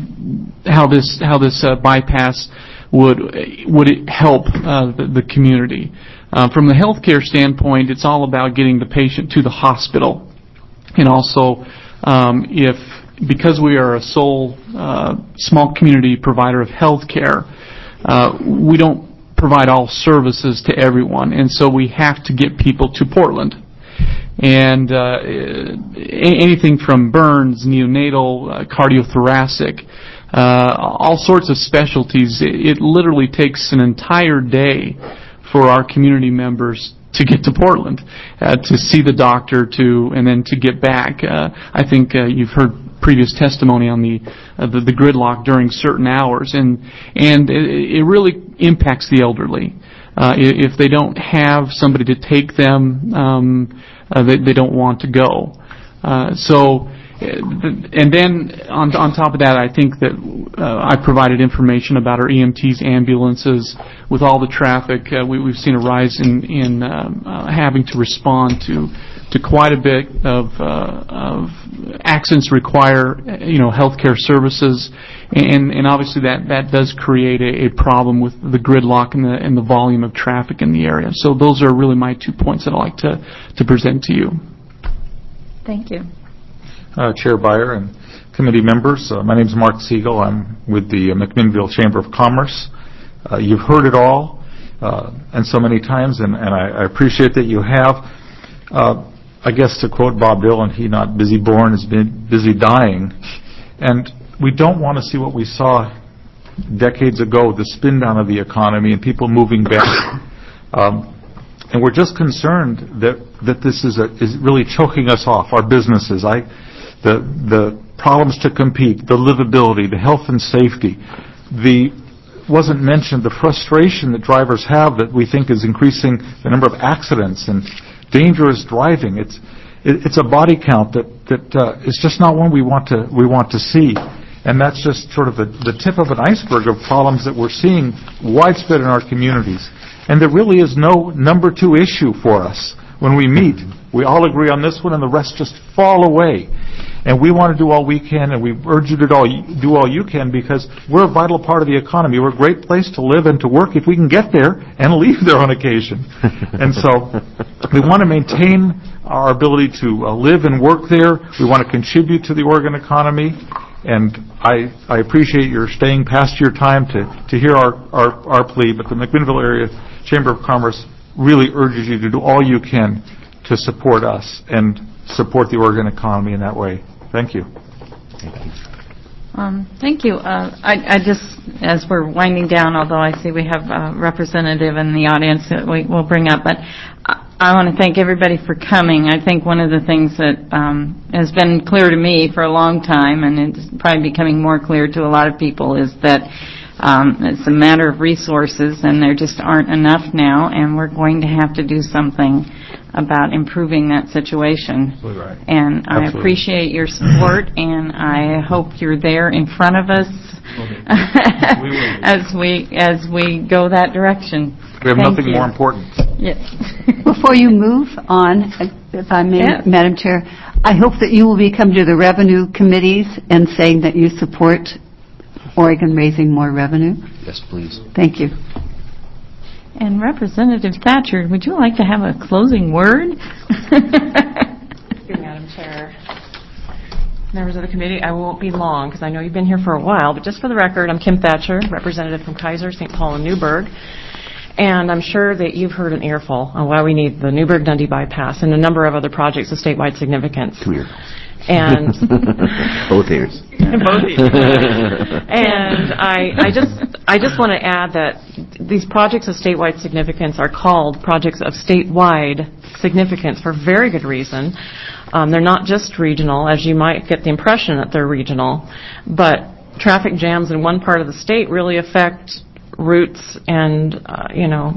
how this how this uh, bypass would would it help uh, the, the community. Uh, from the healthcare standpoint, it's all about getting the patient to the hospital. And also, um, if because we are a sole uh, small community provider of health care, uh, we don't provide all services to everyone, and so we have to get people to Portland. And uh, anything from burns, neonatal, uh, cardiothoracic, uh, all sorts of specialties. It, it literally takes an entire day for our community members to get to Portland, uh, to see the doctor, to and then to get back. Uh, I think uh, you've heard previous testimony on the, uh, the the gridlock during certain hours, and and it, it really impacts the elderly. Uh, if they don't have somebody to take them, um, uh, they, they don't want to go. Uh, so, and then on on top of that, I think that uh, I provided information about our E M Ts, ambulances, with all the traffic. Uh, we, we've seen a rise in, in um, uh, having to respond to to quite a bit of, uh, of accidents require, you know, healthcare services, and, and obviously that, that does create a, a problem with the gridlock and the, and the volume of traffic in the area. So those are really my two points that I'd like to, to present to you.
Thank you.
Uh, Chair Byer and committee members, uh, my name is Mark Siegel. I'm with the uh, McMinnville Chamber of Commerce. Uh, you've heard it all, uh, and so many times, and, and I, I appreciate that you have. Uh, I guess to quote Bob Dylan, he not busy born is busy dying. And we don't want to see what we saw decades ago, the spin down of the economy and people moving back. Um, and we're just concerned that, that this is, a, is really choking us off, our businesses. I, the, the problems to compete, the livability, the health and safety, the wasn't mentioned, the frustration that drivers have that we think is increasing the number of accidents and dangerous driving. It's it, it's a body count that that uh, is just not one we want to we want to see, and that's just sort of the, the tip of an iceberg of problems that we're seeing widespread in our communities. And there really is no number two issue for us when we meet. We all agree on this one, and the rest just fall away. And we want to do all we can, and we urge you to do all, do all you can, because we're a vital part of the economy. We're a great place to live and to work if we can get there and leave there on occasion. And so we want to maintain our ability to uh, live and work there. We want to contribute to the Oregon economy. And I, I appreciate your staying past your time to, to hear our, our, our plea, but the McMinnville Area Chamber of Commerce really urges you to do all you can to support us and support the Oregon economy in that way. Thank you.
Thank you.
Um, thank you. Uh, I, I just, as we're winding down, although I see we have a representative in the audience that we will bring up, but I, I want to thank everybody for coming. I think one of the things that um, has been clear to me for a long time, and it's probably becoming more clear to a lot of people, is that um, it's a matter of resources, and there just aren't enough now, and we're going to have to do something about improving that situation.
Absolutely right.
And I
Absolutely.
appreciate your support, and I hope you're there in front of us
we will.
as we as we go that direction.
We have
Thank
nothing
you.
more important.
Yes.
Before you move on, if I may,
Yes.
Madam Chair, I hope that you will become to the revenue committees and saying that you support Oregon raising more revenue.
Yes, please.
Thank you.
And Representative Thatcher, would you like to have a closing word?
Thank you, Madam Chair. Members of the committee, I won't be long because I know you've been here for a while, but just for the record, I'm Kim Thatcher, representative from Kaiser, Saint Paul, and Newburgh. And I'm sure that you've heard an earful on why we need the Newburgh-Dundee bypass and a number of other projects of statewide significance.
Two ears.
And
both ears.
both ears. And I, I just, I just want to add that these projects of statewide significance are called projects of statewide significance for very good reason. Um, they're not just regional, as you might get the impression that they're regional, but traffic jams in one part of the state really affect routes and uh, you know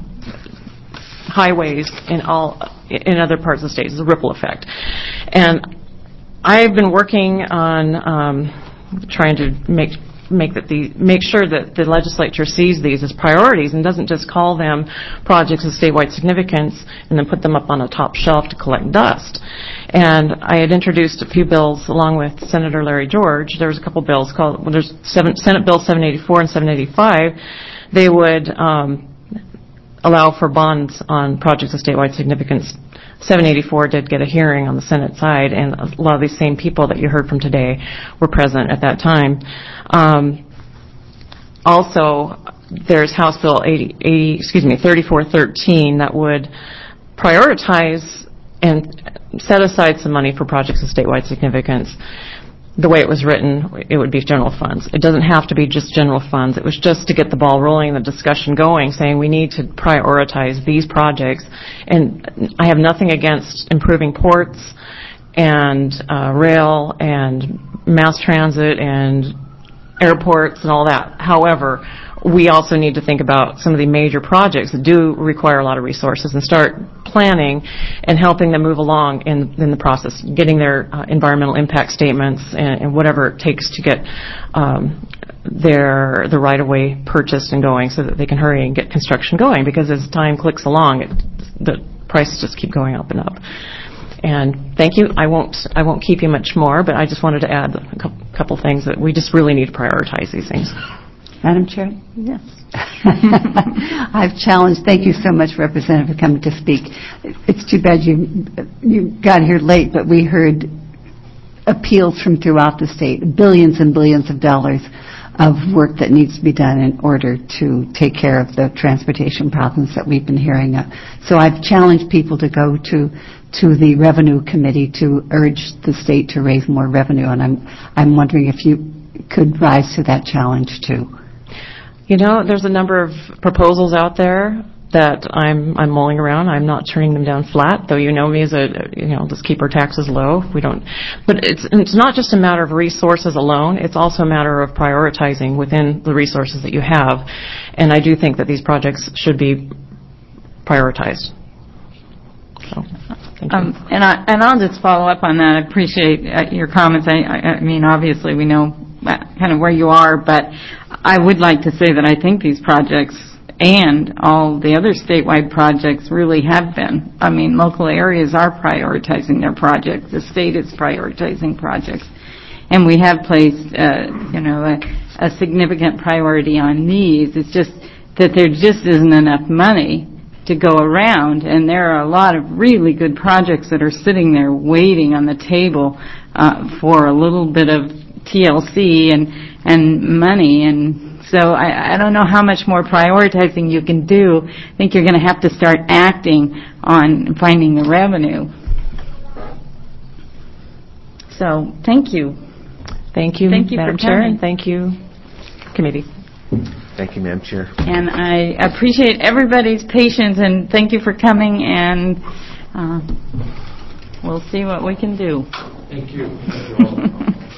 highways in all in other parts of the state. It's a ripple effect, and I've been working on um, trying to make make that the make sure that the legislature sees these as priorities and doesn't just call them projects of statewide significance and then put them up on a top shelf to collect dust. And I had introduced a few bills along with Senator Larry George. There was a couple bills called well, there's seven, Senate Bill seven eighty-four and seven eighty-five. They would um, allow for bonds on projects of statewide significance. seven eighty-four did get a hearing on the Senate side, and a lot of these same people that you heard from today were present at that time. Um, also, there's House Bill eighty, eighty, excuse me, thirty-four thirteen that would prioritize and set aside some money for projects of statewide significance. The way it was written, it would be general funds. It doesn't have to be just general funds. It was just to get the ball rolling, the discussion going, saying we need to prioritize these projects. And I have nothing against improving ports and uh, rail and mass transit and airports and all that. However, we also need to think about some of the major projects that do require a lot of resources and start planning and helping them move along in, in the process, getting their uh, environmental impact statements and, and whatever it takes to get um,
their the right-of-way purchased and going so that they can hurry and get construction going, because as time clicks along, it, the prices just keep going up and up. And thank you. I won't I won't keep you much more, but I just wanted to add a couple, couple things that we just really need to prioritize these things.
Madam Chair? Yes. I've challenged, thank you so much, Representative, for coming to speak. It's too bad you you got here late, but we heard appeals from throughout the state, billions and billions of dollars of work that needs to be done in order to take care of the transportation problems that we've been hearing. So I've challenged people to go to to the Revenue Committee to urge the state to raise more revenue, and I'm I'm wondering if you could rise to that challenge too.
You know, there's a number of proposals out there that I'm I'm mulling around. I'm not turning them down flat, though you know me as a, you know, just keep our taxes low. We don't, but it's it's not just a matter of resources alone. It's also a matter of prioritizing within the resources that you have. And I do think that these projects should be prioritized. So, thank you.
Um, and I and I'll just follow up on that. I appreciate uh, your comments. I, I, I mean, obviously we know kind of where you are, but I would like to say that I think these projects and all the other statewide projects really have been. I mean, local areas are prioritizing their projects. The state is prioritizing projects. And we have placed, uh, you know, a, a significant priority on these. It's just that there just isn't enough money to go around, and there are a lot of really good projects that are sitting there waiting on the table uh, for a little bit of T L C and, and money. And so I, I don't know how much more prioritizing you can do. I think you're going to have to start acting on finding the revenue. So thank you.
Thank you,
thank you
Madam
for
Chair,
coming.
and thank you, committee.
Thank you, Madam Chair.
And I appreciate everybody's patience, and thank you for coming, and uh, we'll see what we can do.
Thank you. Thank you all.